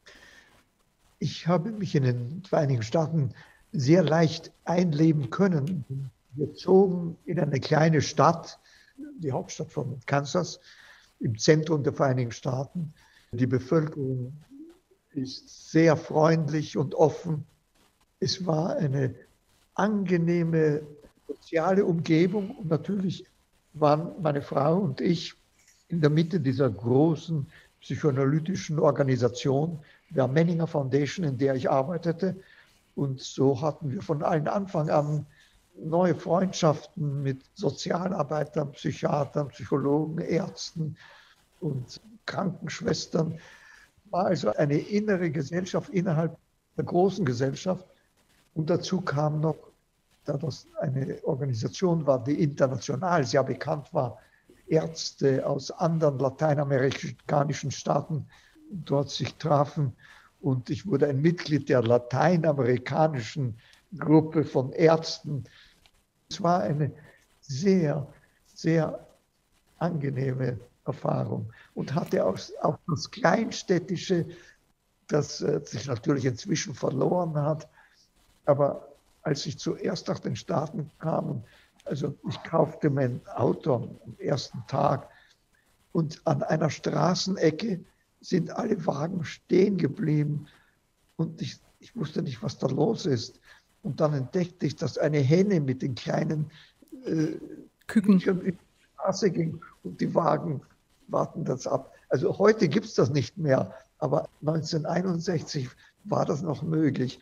Ich habe mich in den Vereinigten Staaten sehr leicht einleben können. Wir zogen in eine kleine Stadt, die Hauptstadt von Kansas, im Zentrum der Vereinigten Staaten. Die Bevölkerung ist sehr freundlich und offen. Es war eine angenehme soziale Umgebung und natürlich waren meine Frau und ich in der Mitte dieser großen psychoanalytischen Organisation, der Menninger Foundation, in der ich arbeitete. Und so hatten wir von allen Anfang an neue Freundschaften mit Sozialarbeitern, Psychiatern, Psychologen, Ärzten und Krankenschwestern. War also eine innere Gesellschaft innerhalb der großen Gesellschaft. Und dazu kam noch, da das eine Organisation war, die international sehr bekannt war, Ärzte aus anderen lateinamerikanischen Staaten dort sich trafen. Und ich wurde ein Mitglied der lateinamerikanischen Gruppe von Ärzten. Es war eine sehr, sehr angenehme Erfahrung und hatte auch, auch das Kleinstädtische, das äh, sich natürlich inzwischen verloren hat. Aber als ich zuerst nach den Staaten kam, also ich kaufte mein Auto am ersten Tag und an einer Straßenecke sind alle Wagen stehen geblieben und ich, ich wusste nicht, was da los ist. Und dann entdeckte ich, dass eine Henne mit den kleinen äh, Küken in die Straße ging und die Wagen warten das ab. Also heute gibt es das nicht mehr, Aber neunzehnhunderteinundsechzig war das noch möglich.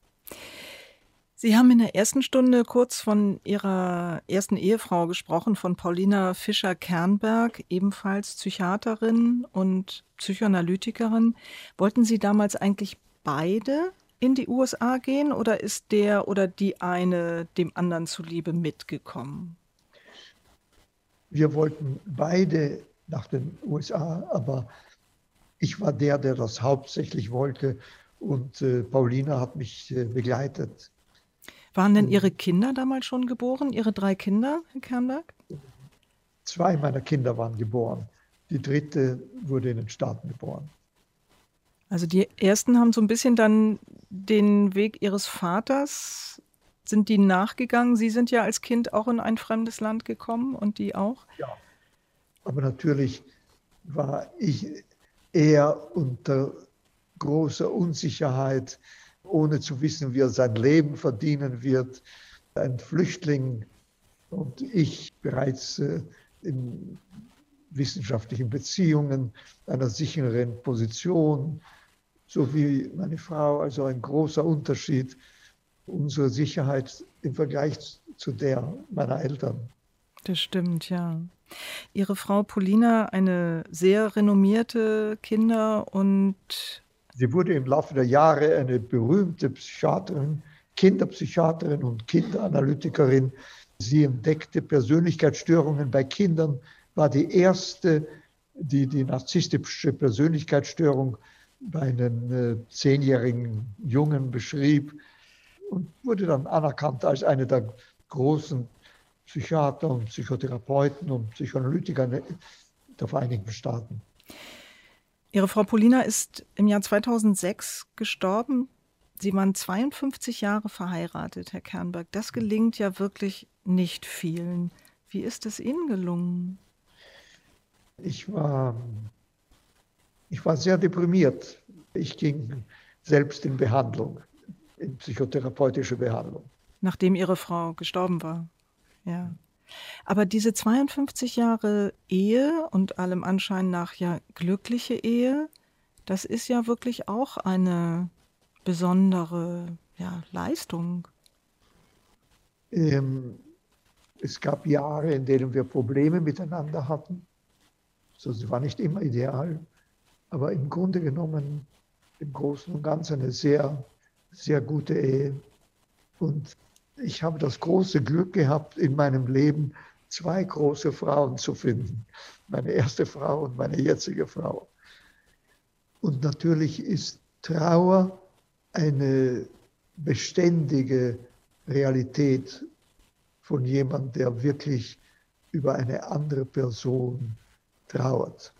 Sie haben in der ersten Stunde kurz von Ihrer ersten Ehefrau gesprochen, von Paulina Fischer-Kernberg, ebenfalls Psychiaterin und Psychoanalytikerin. Wollten Sie damals eigentlich beide in die U S A gehen oder ist der oder die eine dem anderen zuliebe mitgekommen? Wir wollten beide nach den U S A, aber ich war der, der das hauptsächlich wollte und äh, Paulina hat mich äh, begleitet. Waren denn Ihre Kinder damals schon geboren, Ihre drei Kinder, Herr Kernberg? Zwei meiner Kinder waren geboren. Die dritte wurde in den Staaten geboren. Also die ersten haben so ein bisschen dann den Weg Ihres Vaters, sind die nachgegangen? Sie sind ja als Kind auch in ein fremdes Land gekommen und die auch? Ja, aber natürlich war ich eher unter großer Unsicherheit, ohne zu wissen, wie er sein Leben verdienen wird. Ein Flüchtling und ich bereits äh, in wissenschaftlichen Beziehungen, einer sicheren Position, so wie meine Frau. Also ein großer Unterschied, unsere Sicherheit im Vergleich zu der meiner Eltern. Das stimmt, ja. Ihre Frau Paulina, eine sehr renommierte Kinder- und Sie wurde im Laufe der Jahre eine berühmte Psychiaterin, Kinderpsychiaterin und Kinderanalytikerin. Sie entdeckte Persönlichkeitsstörungen bei Kindern, war die erste, die die narzisstische Persönlichkeitsstörung bei einem äh, zehnjährigen Jungen beschrieb und wurde dann anerkannt als eine der großen Psychiater und Psychotherapeuten und Psychoanalytiker der Vereinigten Staaten. Ihre Frau Paulina ist im Jahr zweitausendsechs gestorben. Sie waren zweiundfünfzig Jahre verheiratet, Herr Kernberg. Das gelingt ja wirklich nicht vielen. Wie ist es Ihnen gelungen? Ich war, ich war sehr deprimiert. Ich ging selbst in Behandlung, in psychotherapeutische Behandlung. Nachdem Ihre Frau gestorben war, ja. Aber diese zweiundfünfzig Jahre Ehe und allem Anschein nach ja glückliche Ehe, das ist ja wirklich auch eine besondere ja, Leistung. Ähm, es gab Jahre, in denen wir Probleme miteinander hatten. So, sie war nicht immer ideal, aber im Grunde genommen im Großen und Ganzen eine sehr, sehr gute Ehe. Und ich habe das große Glück gehabt, in meinem Leben zwei große Frauen zu finden. Meine erste Frau und meine jetzige Frau. Und natürlich ist Trauer eine beständige Realität von jemandem, der wirklich über eine andere Person trauert.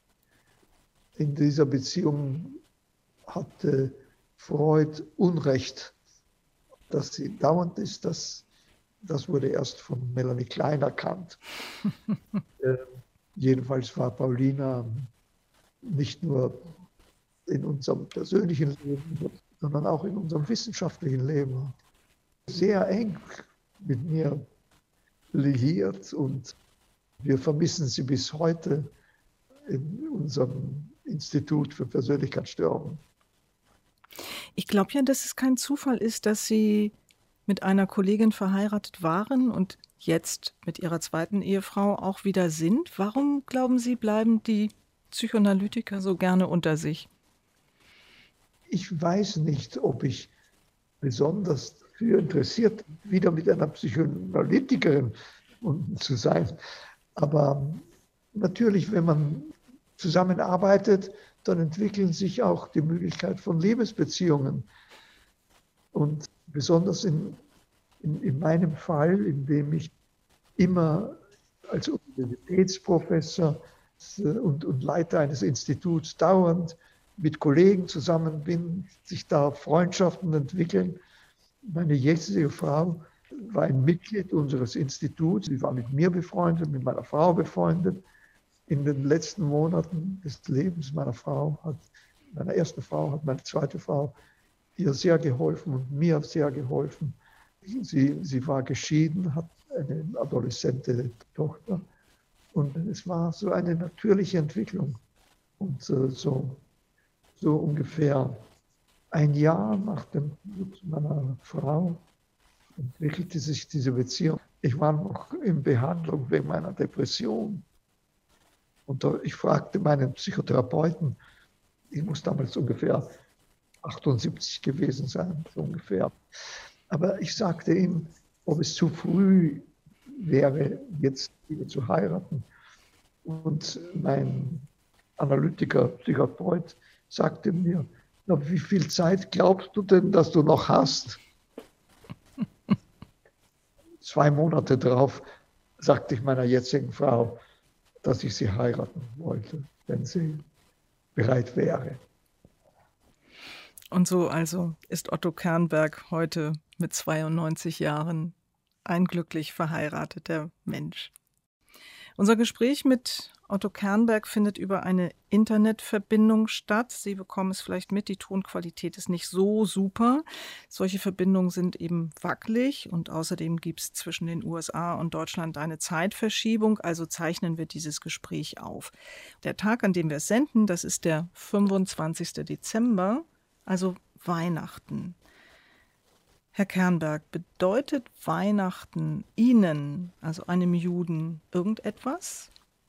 In dieser Beziehung hatte Freud Unrecht, dass sie dauernd ist, das, das wurde erst von Melanie Klein erkannt. äh, jedenfalls war Paulina nicht nur in unserem persönlichen Leben, sondern auch in unserem wissenschaftlichen Leben sehr eng mit mir liiert und wir vermissen sie bis heute in unserem Institut für Persönlichkeitsstörungen. Ich glaube ja, dass es kein Zufall ist, dass Sie mit einer Kollegin verheiratet waren und jetzt mit Ihrer zweiten Ehefrau auch wieder sind. Warum, glauben Sie, bleiben die Psychoanalytiker so gerne unter sich? Ich weiß nicht, ob ich besonders dafür interessiert bin, wieder mit einer Psychoanalytikerin zu sein. Aber natürlich, wenn man zusammenarbeitet, dann entwickeln sich auch die Möglichkeit von Liebesbeziehungen. Und besonders in, in, in meinem Fall, in dem ich immer als Universitätsprofessor und, und Leiter eines Instituts dauernd mit Kollegen zusammen bin, sich da Freundschaften entwickeln. Meine jetzige Frau war ein Mitglied unseres Instituts. Sie war mit mir befreundet, mit meiner Frau befreundet. In den letzten Monaten des Lebens meiner Frau, hat, meiner ersten Frau, hat meine zweite Frau ihr sehr geholfen und mir sehr geholfen. Sie, sie war geschieden, hat eine adoleszente Tochter und es war so eine natürliche Entwicklung. Und äh, so so ungefähr ein Jahr nach dem Tod meiner Frau entwickelte sich diese Beziehung. Ich war noch in Behandlung wegen meiner Depression. Und ich fragte meinen Psychotherapeuten, ich muss damals ungefähr achtundsiebzig gewesen sein, so ungefähr. Aber ich sagte ihm, ob es zu früh wäre, jetzt wieder zu heiraten. Und mein Analytiker, Psychotherapeut, sagte mir, na, wie viel Zeit glaubst du denn, dass du noch hast? Zwei Monate darauf sagte ich meiner jetzigen Frau, dass ich sie heiraten wollte, wenn sie bereit wäre. Und so also ist Otto Kernberg heute mit zweiundneunzig Jahren ein glücklich verheirateter Mensch. Unser Gespräch mit Otto Kernberg findet über eine Internetverbindung statt. Sie bekommen es vielleicht mit, die Tonqualität ist nicht so super. Solche Verbindungen sind eben wackelig und außerdem gibt es zwischen den U S A und Deutschland eine Zeitverschiebung, also zeichnen wir dieses Gespräch auf. Der Tag, an dem wir es senden, das ist der fünfundzwanzigster Dezember, also Weihnachten. Herr Kernberg, bedeutet Weihnachten Ihnen, also einem Juden, irgendetwas?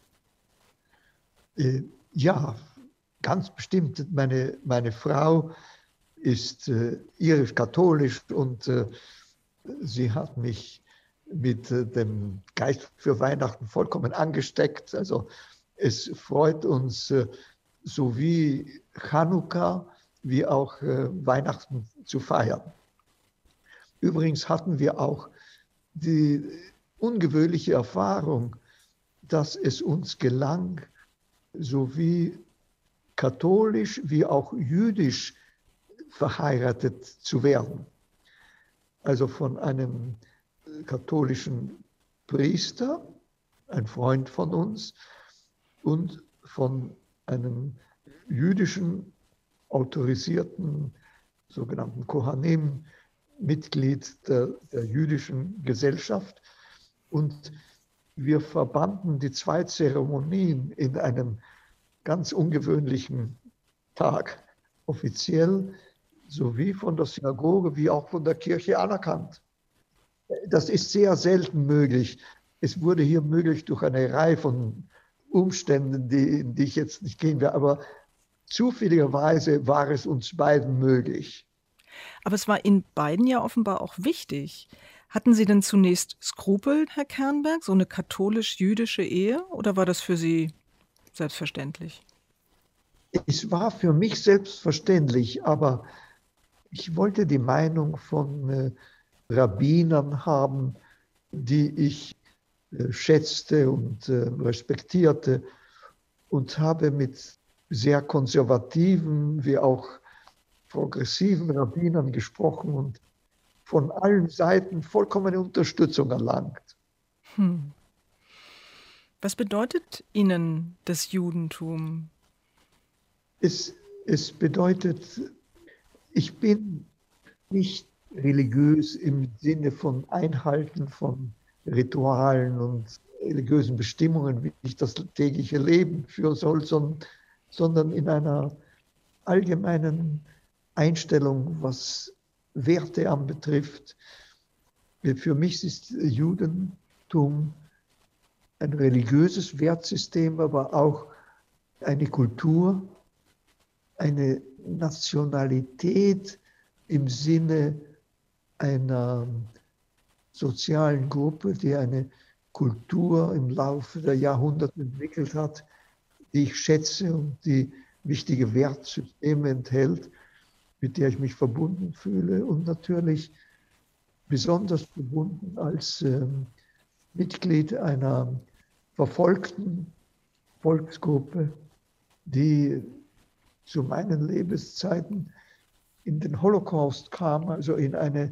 Äh, ja, ganz bestimmt. Meine, meine Frau ist äh, irisch-katholisch und äh, sie hat mich mit äh, dem Geist für Weihnachten vollkommen angesteckt. Also es freut uns äh, sowie Chanukka wie auch äh, Weihnachten zu feiern. Übrigens hatten wir auch die ungewöhnliche Erfahrung, dass es uns gelang, sowie katholisch wie auch jüdisch verheiratet zu werden. Also von einem katholischen Priester, ein Freund von uns, und von einem jüdischen autorisierten sogenannten Kohanim, Mitglied der, der jüdischen Gesellschaft. Und wir verbanden die zwei Zeremonien in einem ganz ungewöhnlichen Tag, offiziell sowie von der Synagoge wie auch von der Kirche anerkannt. Das ist sehr selten möglich. Es wurde hier möglich durch eine Reihe von Umständen, die, in die ich jetzt nicht gehen werde, aber zufälligerweise war es uns beiden möglich. Aber es war Ihnen beiden ja offenbar auch wichtig. Hatten Sie denn zunächst Skrupel, Herr Kernberg, so eine katholisch-jüdische Ehe, oder war das für Sie selbstverständlich? Es war für mich selbstverständlich, aber ich wollte die Meinung von äh, Rabbinern haben, die ich äh, schätzte und äh, respektierte, und habe mit sehr konservativen wie auch progressiven Rabbinern gesprochen und von allen Seiten vollkommene Unterstützung erlangt. Hm. Was bedeutet Ihnen das Judentum? Es, es bedeutet, ich bin nicht religiös im Sinne von Einhalten von Ritualen und religiösen Bestimmungen, wie ich das tägliche Leben führen soll, sondern, sondern in einer allgemeinen Einstellung, was Werte anbetrifft. Für mich ist Judentum ein religiöses Wertsystem, aber auch eine Kultur, eine Nationalität im Sinne einer sozialen Gruppe, die eine Kultur im Laufe der Jahrhunderte entwickelt hat, die ich schätze und die wichtige Wertsysteme enthält, mit der ich mich verbunden fühle, und natürlich besonders verbunden als ähm, Mitglied einer verfolgten Volksgruppe, die zu meinen Lebenszeiten in den Holocaust kam, also in eine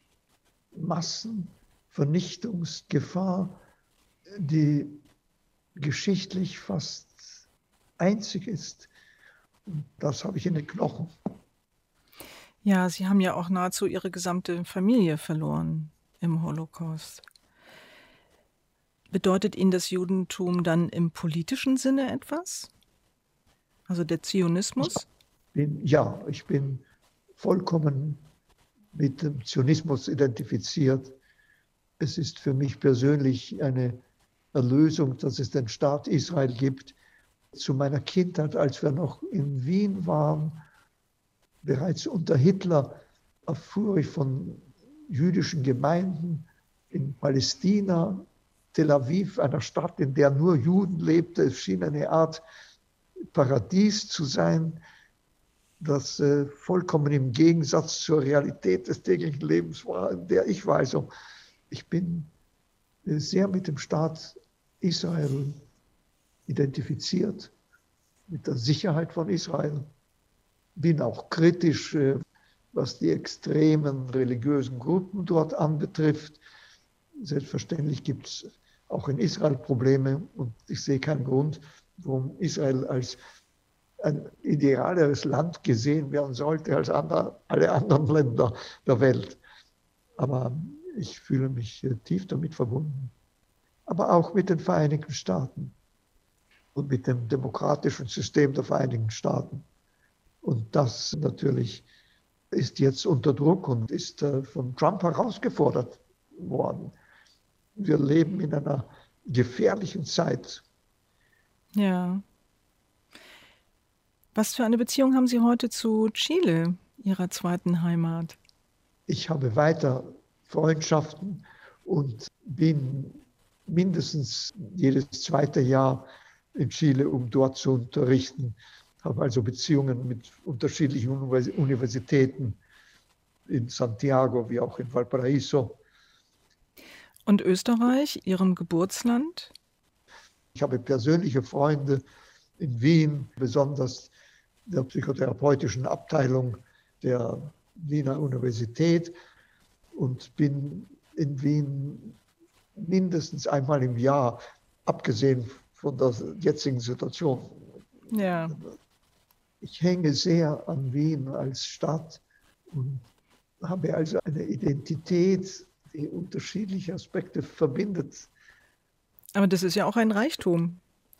Massenvernichtungsgefahr, die geschichtlich fast einzig ist. Und das habe ich in den Knochen. Ja, Sie haben ja auch nahezu Ihre gesamte Familie verloren im Holocaust. Bedeutet Ihnen das Judentum dann im politischen Sinne etwas? Also der Zionismus? bin, ja, ich bin vollkommen mit dem Zionismus identifiziert. Es ist für mich persönlich eine Erlösung, dass es den Staat Israel gibt. Zu meiner Kindheit, als wir noch in Wien waren, bereits unter Hitler, erfuhr ich von jüdischen Gemeinden in Palästina, Tel Aviv, einer Stadt, in der nur Juden lebten. Es schien eine Art Paradies zu sein, das äh, vollkommen im Gegensatz zur Realität des täglichen Lebens war, in der ich war. Also ich bin äh, sehr mit dem Staat Israel identifiziert, mit der Sicherheit von Israel. Bin auch kritisch, äh, was die extremen religiösen Gruppen dort anbetrifft. Selbstverständlich gibt es auch in Israel Probleme und ich sehe keinen Grund, warum Israel als ein idealeres Land gesehen werden sollte als andere, alle anderen Länder der Welt. Aber ich fühle mich tief damit verbunden. Aber auch mit den Vereinigten Staaten und mit dem demokratischen System der Vereinigten Staaten. Und das natürlich ist jetzt unter Druck und ist von Trump herausgefordert worden. Wir leben in einer gefährlichen Zeit. Ja. Was für eine Beziehung haben Sie heute zu Chile, Ihrer zweiten Heimat? Ich habe weiter Freundschaften und bin mindestens jedes zweite Jahr in Chile, um dort zu unterrichten. Habe also Beziehungen mit unterschiedlichen Universitäten in Santiago wie auch in Valparaiso. Und Österreich, Ihrem Geburtsland? Ich habe persönliche Freunde in Wien, besonders der psychotherapeutischen Abteilung der Wiener Universität, und bin in Wien mindestens einmal im Jahr, abgesehen von der jetzigen Situation. Ja. Ich hänge sehr an Wien als Stadt und habe also eine Identität, die unterschiedliche Aspekte verbindet. Aber das ist ja auch ein Reichtum.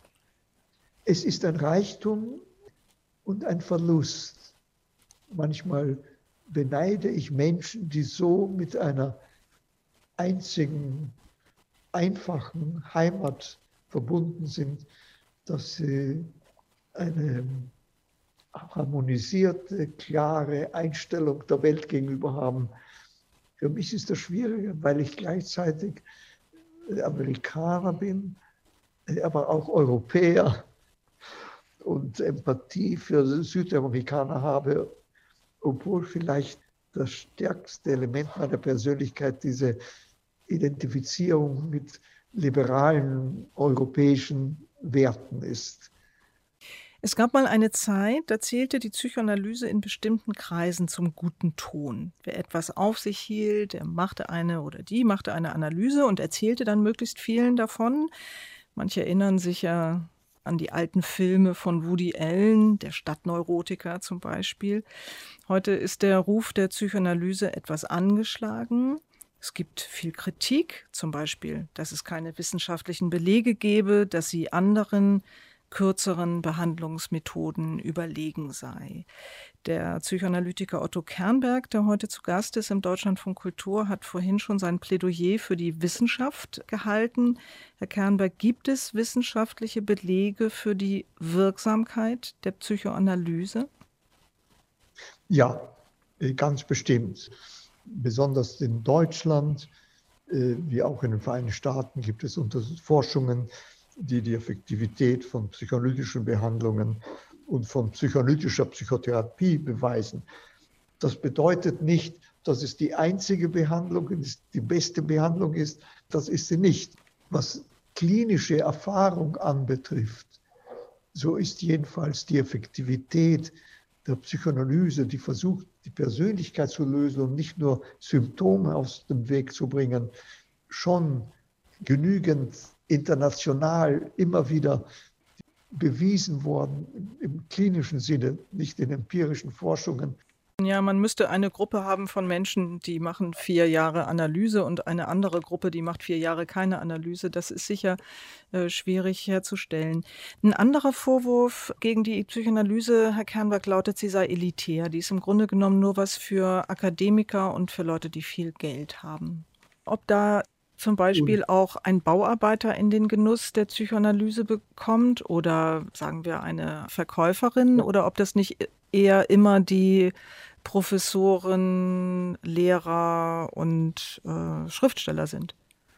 Es ist ein Reichtum und ein Verlust. Manchmal beneide ich Menschen, die so mit einer einzigen, einfachen Heimat verbunden sind, dass sie eine harmonisierte, klare Einstellung der Welt gegenüber haben. Für mich ist das schwieriger, weil ich gleichzeitig Amerikaner bin, aber auch Europäer und Empathie für Südamerikaner habe, obwohl vielleicht das stärkste Element meiner Persönlichkeit diese Identifizierung mit liberalen europäischen Werten ist. Es gab mal eine Zeit, da zählte die Psychoanalyse in bestimmten Kreisen zum guten Ton. Wer etwas auf sich hielt, der machte eine oder die machte eine Analyse und erzählte dann möglichst vielen davon. Manche erinnern sich ja an die alten Filme von Woody Allen, der Stadtneurotiker zum Beispiel. Heute ist der Ruf der Psychoanalyse etwas angeschlagen. Es gibt viel Kritik, zum Beispiel, dass es keine wissenschaftlichen Belege gebe, dass sie anderen kürzeren Behandlungsmethoden überlegen sei. Der Psychoanalytiker Otto Kernberg, der heute zu Gast ist im Deutschlandfunk Kultur, hat vorhin schon sein Plädoyer für die Wissenschaft gehalten. Herr Kernberg, gibt es wissenschaftliche Belege für die Wirksamkeit der Psychoanalyse? Ja, ganz bestimmt. Besonders in Deutschland, wie auch in den Vereinigten Staaten, gibt es Forschungen, die die Effektivität von psychoanalytischen Behandlungen und von psychoanalytischer Psychotherapie beweisen. Das bedeutet nicht, dass es die einzige Behandlung ist, die beste Behandlung ist. Das ist sie nicht. Was klinische Erfahrung anbetrifft, so ist jedenfalls die Effektivität der Psychoanalyse, die versucht, die Persönlichkeit zu lösen und nicht nur Symptome aus dem Weg zu bringen, schon genügend international immer wieder bewiesen worden, im klinischen Sinne, nicht in empirischen Forschungen. Ja, man müsste eine Gruppe haben von Menschen, die machen vier Jahre Analyse und eine andere Gruppe, die macht vier Jahre keine Analyse. Das ist sicher äh, schwierig herzustellen. Ein anderer Vorwurf gegen die Psychoanalyse, Herr Kernberg, lautet, sie sei elitär. Die ist im Grunde genommen nur was für Akademiker und für Leute, die viel Geld haben. Ob da zum Beispiel auch ein Bauarbeiter in den Genuss der Psychoanalyse bekommt oder sagen wir eine Verkäuferin, oder ob das nicht eher immer die Professoren, Lehrer und äh, Schriftsteller sind.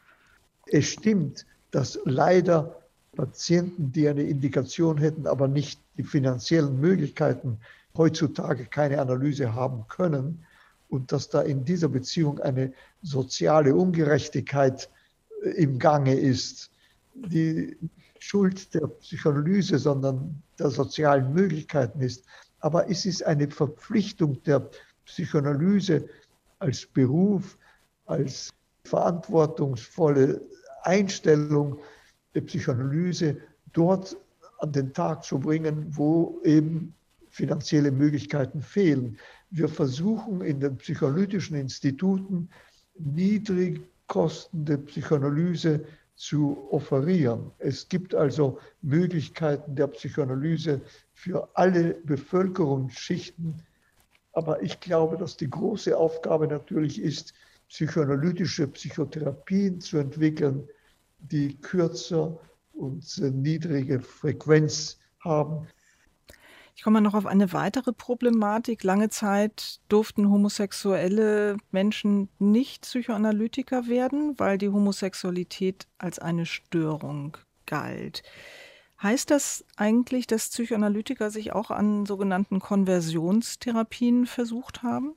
Es stimmt, dass leider Patienten, die eine Indikation hätten, aber nicht die finanziellen Möglichkeiten, heutzutage keine Analyse haben können und dass da in dieser Beziehung eine soziale Ungerechtigkeit im Gange ist. Die Schuld der Psychoanalyse, sondern der sozialen Möglichkeiten ist. Aber es ist eine Verpflichtung der Psychoanalyse als Beruf, als verantwortungsvolle Einstellung der Psychoanalyse dort an den Tag zu bringen, wo eben finanzielle Möglichkeiten fehlen. Wir versuchen in den psychoanalytischen Instituten niedrig kostende Psychoanalyse zu offerieren. Es gibt also Möglichkeiten der Psychoanalyse für alle Bevölkerungsschichten. Aber ich glaube, dass die große Aufgabe natürlich ist, psychoanalytische Psychotherapien zu entwickeln, die kürzer und niedrige Frequenz haben. Ich komme noch auf eine weitere Problematik. Lange Zeit durften homosexuelle Menschen nicht Psychoanalytiker werden, weil die Homosexualität als eine Störung galt. Heißt das eigentlich, dass Psychoanalytiker sich auch an sogenannten Konversionstherapien versucht haben?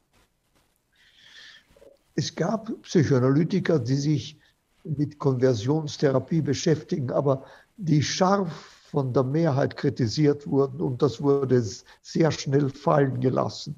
Es gab Psychoanalytiker, die sich mit Konversionstherapie beschäftigen, aber die scharf von der Mehrheit kritisiert wurden und das wurde sehr schnell fallen gelassen.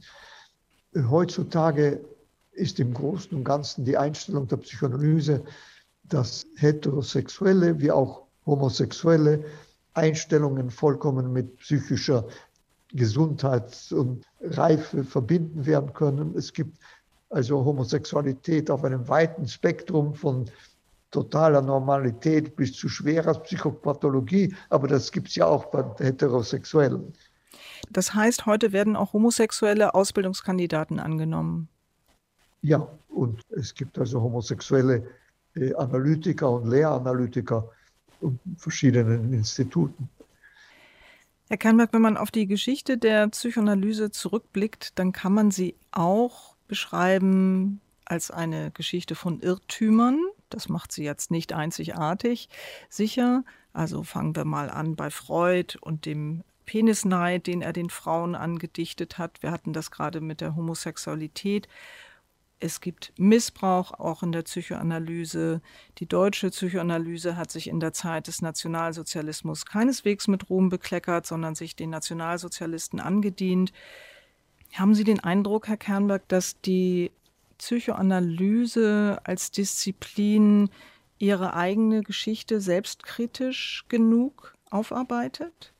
Heutzutage ist im Großen und Ganzen die Einstellung der Psychoanalyse, dass Heterosexuelle wie auch homosexuelle Einstellungen vollkommen mit psychischer Gesundheit und Reife verbinden werden können. Es gibt also Homosexualität auf einem weiten Spektrum von totaler Normalität bis zu schwerer Psychopathologie, aber das gibt es ja auch bei Heterosexuellen. Das heißt, heute werden auch homosexuelle Ausbildungskandidaten angenommen? Ja, und es gibt also homosexuelle äh, Analytiker und Lehranalytiker in verschiedenen Instituten. Herr Kernberg, wenn man auf die Geschichte der Psychoanalyse zurückblickt, dann kann man sie auch beschreiben als eine Geschichte von Irrtümern. Das macht sie jetzt nicht einzigartig, sicher. Also fangen wir mal an bei Freud und dem Penisneid, den er den Frauen angedichtet hat. Wir hatten das gerade mit der Homosexualität. Es gibt Missbrauch auch in der Psychoanalyse. Die deutsche Psychoanalyse hat sich in der Zeit des Nationalsozialismus keineswegs mit Ruhm bekleckert, sondern sich den Nationalsozialisten angedient. Haben Sie den Eindruck, Herr Kernberg, dass die Psychoanalyse als Disziplin ihre eigene Geschichte selbstkritisch genug aufarbeitet?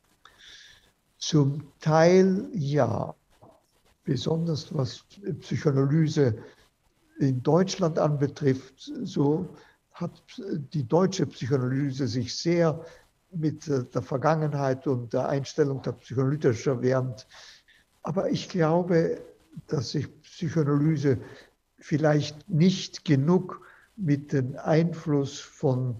Zum Teil ja. Besonders was Psychoanalyse in Deutschland anbetrifft, so hat die deutsche Psychoanalyse sich sehr mit der Vergangenheit und der Einstellung der Psychoanalytiker verwehrt. Aber ich glaube, dass sich Psychoanalyse vielleicht nicht genug mit dem Einfluss von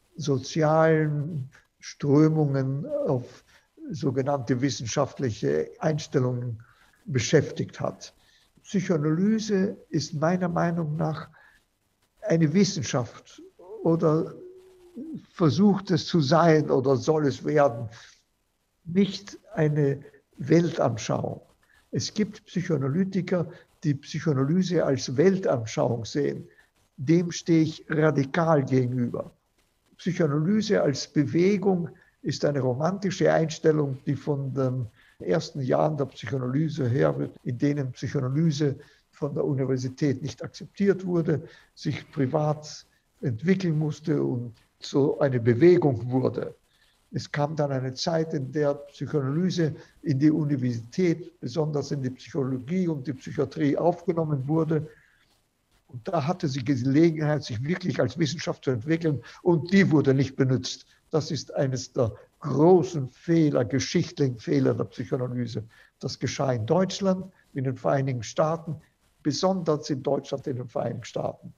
sozialen Strömungen auf sogenannte wissenschaftliche Einstellungen beschäftigt hat. Psychoanalyse ist meiner Meinung nach eine Wissenschaft oder versucht es zu sein oder soll es werden, nicht eine Weltanschauung. Es gibt Psychoanalytiker, die Psychoanalyse als Weltanschauung sehen. Dem stehe ich radikal gegenüber. Psychoanalyse als Bewegung ist eine romantische Einstellung, die von den ersten Jahren der Psychoanalyse her wird, in denen Psychoanalyse von der Universität nicht akzeptiert wurde, sich privat entwickeln musste und so eine Bewegung wurde. Es kam dann eine Zeit, in der Psychoanalyse in die Universität, besonders in die Psychologie und die Psychiatrie aufgenommen wurde. Und da hatte sie Gelegenheit, sich wirklich als Wissenschaft zu entwickeln, und die wurde nicht benutzt. Das ist eines der großen Fehler, geschichtlichen Fehler der Psychoanalyse. Das geschah in Deutschland, in den Vereinigten Staaten, besonders in Deutschland, in den Vereinigten Staaten.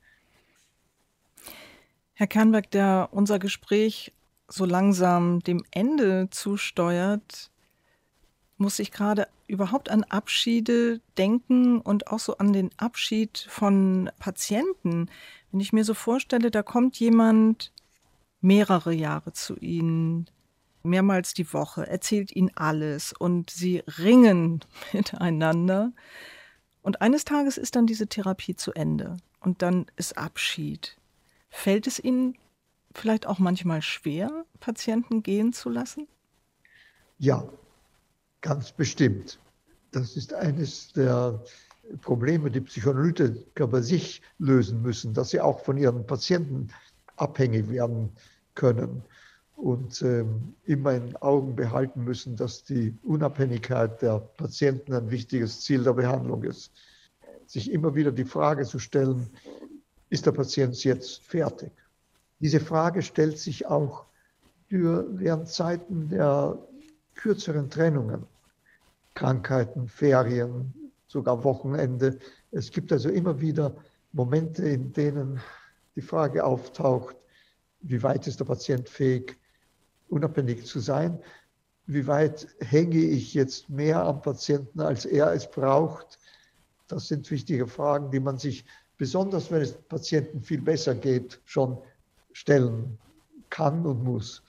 Herr Kernberg, da unser Gespräch so langsam dem Ende zusteuert, muss ich gerade überhaupt an Abschiede denken und auch so an den Abschied von Patienten. Wenn ich mir so vorstelle, da kommt jemand mehrere Jahre zu Ihnen, mehrmals die Woche, erzählt Ihnen alles und Sie ringen miteinander. Und eines Tages ist dann diese Therapie zu Ende und dann ist Abschied. Fällt es Ihnen vielleicht auch manchmal schwer, Patienten gehen zu lassen? Ja, ganz bestimmt. Das ist eines der Probleme, die Psychoanalytiker bei sich lösen müssen, dass sie auch von ihren Patienten abhängig werden können und ähm, immer in Augen behalten müssen, dass die Unabhängigkeit der Patienten ein wichtiges Ziel der Behandlung ist. Sich immer wieder die Frage zu stellen, ist der Patient jetzt fertig? Diese Frage stellt sich auch während Zeiten der kürzeren Trennungen, Krankheiten, Ferien, sogar Wochenende. Es gibt also immer wieder Momente, in denen die Frage auftaucht, wie weit ist der Patient fähig, unabhängig zu sein? Wie weit hänge ich jetzt mehr am Patienten, als er es braucht? Das sind wichtige Fragen, die man sich, besonders wenn es Patienten viel besser geht, schon stellen kann und muss.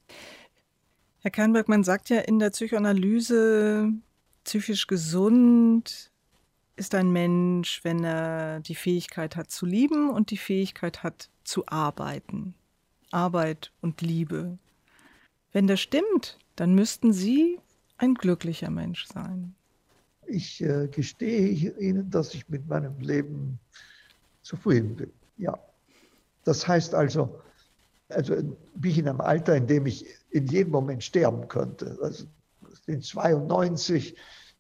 Herr Kernberg, man sagt ja in der Psychoanalyse, psychisch gesund ist ein Mensch, wenn er die Fähigkeit hat zu lieben und die Fähigkeit hat zu arbeiten. Arbeit und Liebe. Wenn das stimmt, dann müssten Sie ein glücklicher Mensch sein. Ich äh, gestehe Ihnen, dass ich mit meinem Leben zufrieden bin. Ja. Das heißt also, also bin ich in einem Alter, in dem ich in jedem Moment sterben könnte. Also ich bin zweiundneunzig,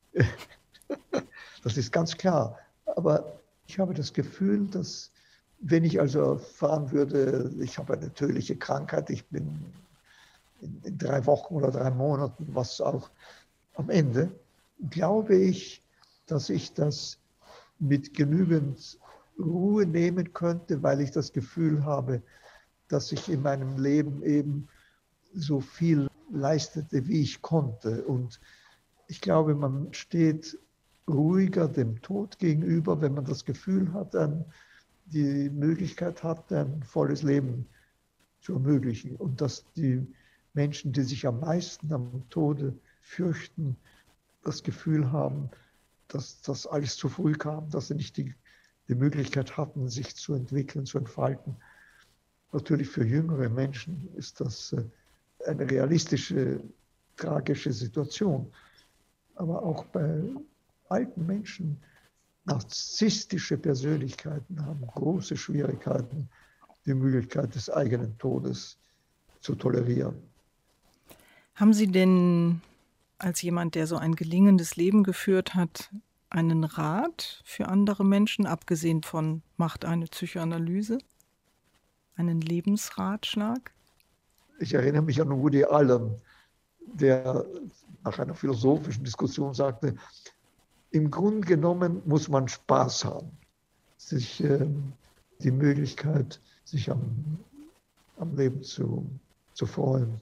das ist ganz klar. Aber ich habe das Gefühl, dass wenn ich also erfahren würde, ich habe eine tödliche Krankheit, ich bin in, in drei Wochen oder drei Monaten, was auch am Ende, glaube ich, dass ich das mit genügend Ruhe nehmen könnte, weil ich das Gefühl habe, dass ich in meinem Leben eben so viel leistete, wie ich konnte. Und ich glaube, man steht ruhiger dem Tod gegenüber, wenn man das Gefühl hat, dann die Möglichkeit hat, ein volles Leben zu ermöglichen. Und dass die Menschen, die sich am meisten am Tode fürchten, das Gefühl haben, dass das alles zu früh kam, dass sie nicht die, die Möglichkeit hatten, sich zu entwickeln, zu entfalten. Natürlich für jüngere Menschen ist das eine realistische, tragische Situation. Aber auch bei alten Menschen, narzisstische Persönlichkeiten haben große Schwierigkeiten, die Möglichkeit des eigenen Todes zu tolerieren. Haben Sie denn als jemand, der so ein gelingendes Leben geführt hat, einen Rat für andere Menschen, abgesehen von macht eine Psychoanalyse? Einen Lebensratschlag? Ich erinnere mich an Woody Allen, der nach einer philosophischen Diskussion sagte, im Grunde genommen muss man Spaß haben, sich äh, die Möglichkeit, sich am, am Leben zu, zu freuen.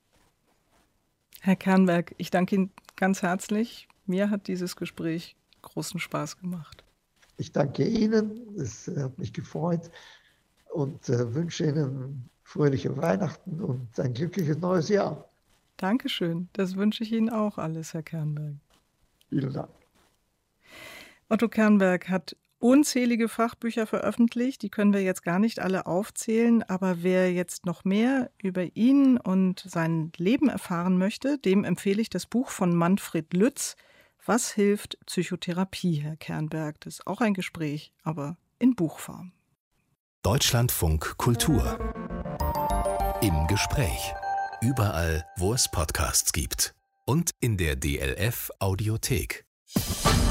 Herr Kernberg, ich danke Ihnen ganz herzlich. Mir hat dieses Gespräch großen Spaß gemacht. Ich danke Ihnen, es hat mich gefreut und äh, wünsche Ihnen fröhliche Weihnachten und ein glückliches neues Jahr. Dankeschön, das wünsche ich Ihnen auch alles, Herr Kernberg. Vielen Dank. Otto Kernberg hat unzählige Fachbücher veröffentlicht, die können wir jetzt gar nicht alle aufzählen, aber wer jetzt noch mehr über ihn und sein Leben erfahren möchte, dem empfehle ich das Buch von Manfred Lütz, Was hilft Psychotherapie, Herr Kernberg? Das ist auch ein Gespräch, aber in Buchform. Deutschlandfunk Kultur. Im Gespräch. überall, wo es Podcasts gibt. Und in der D L F Audiothek.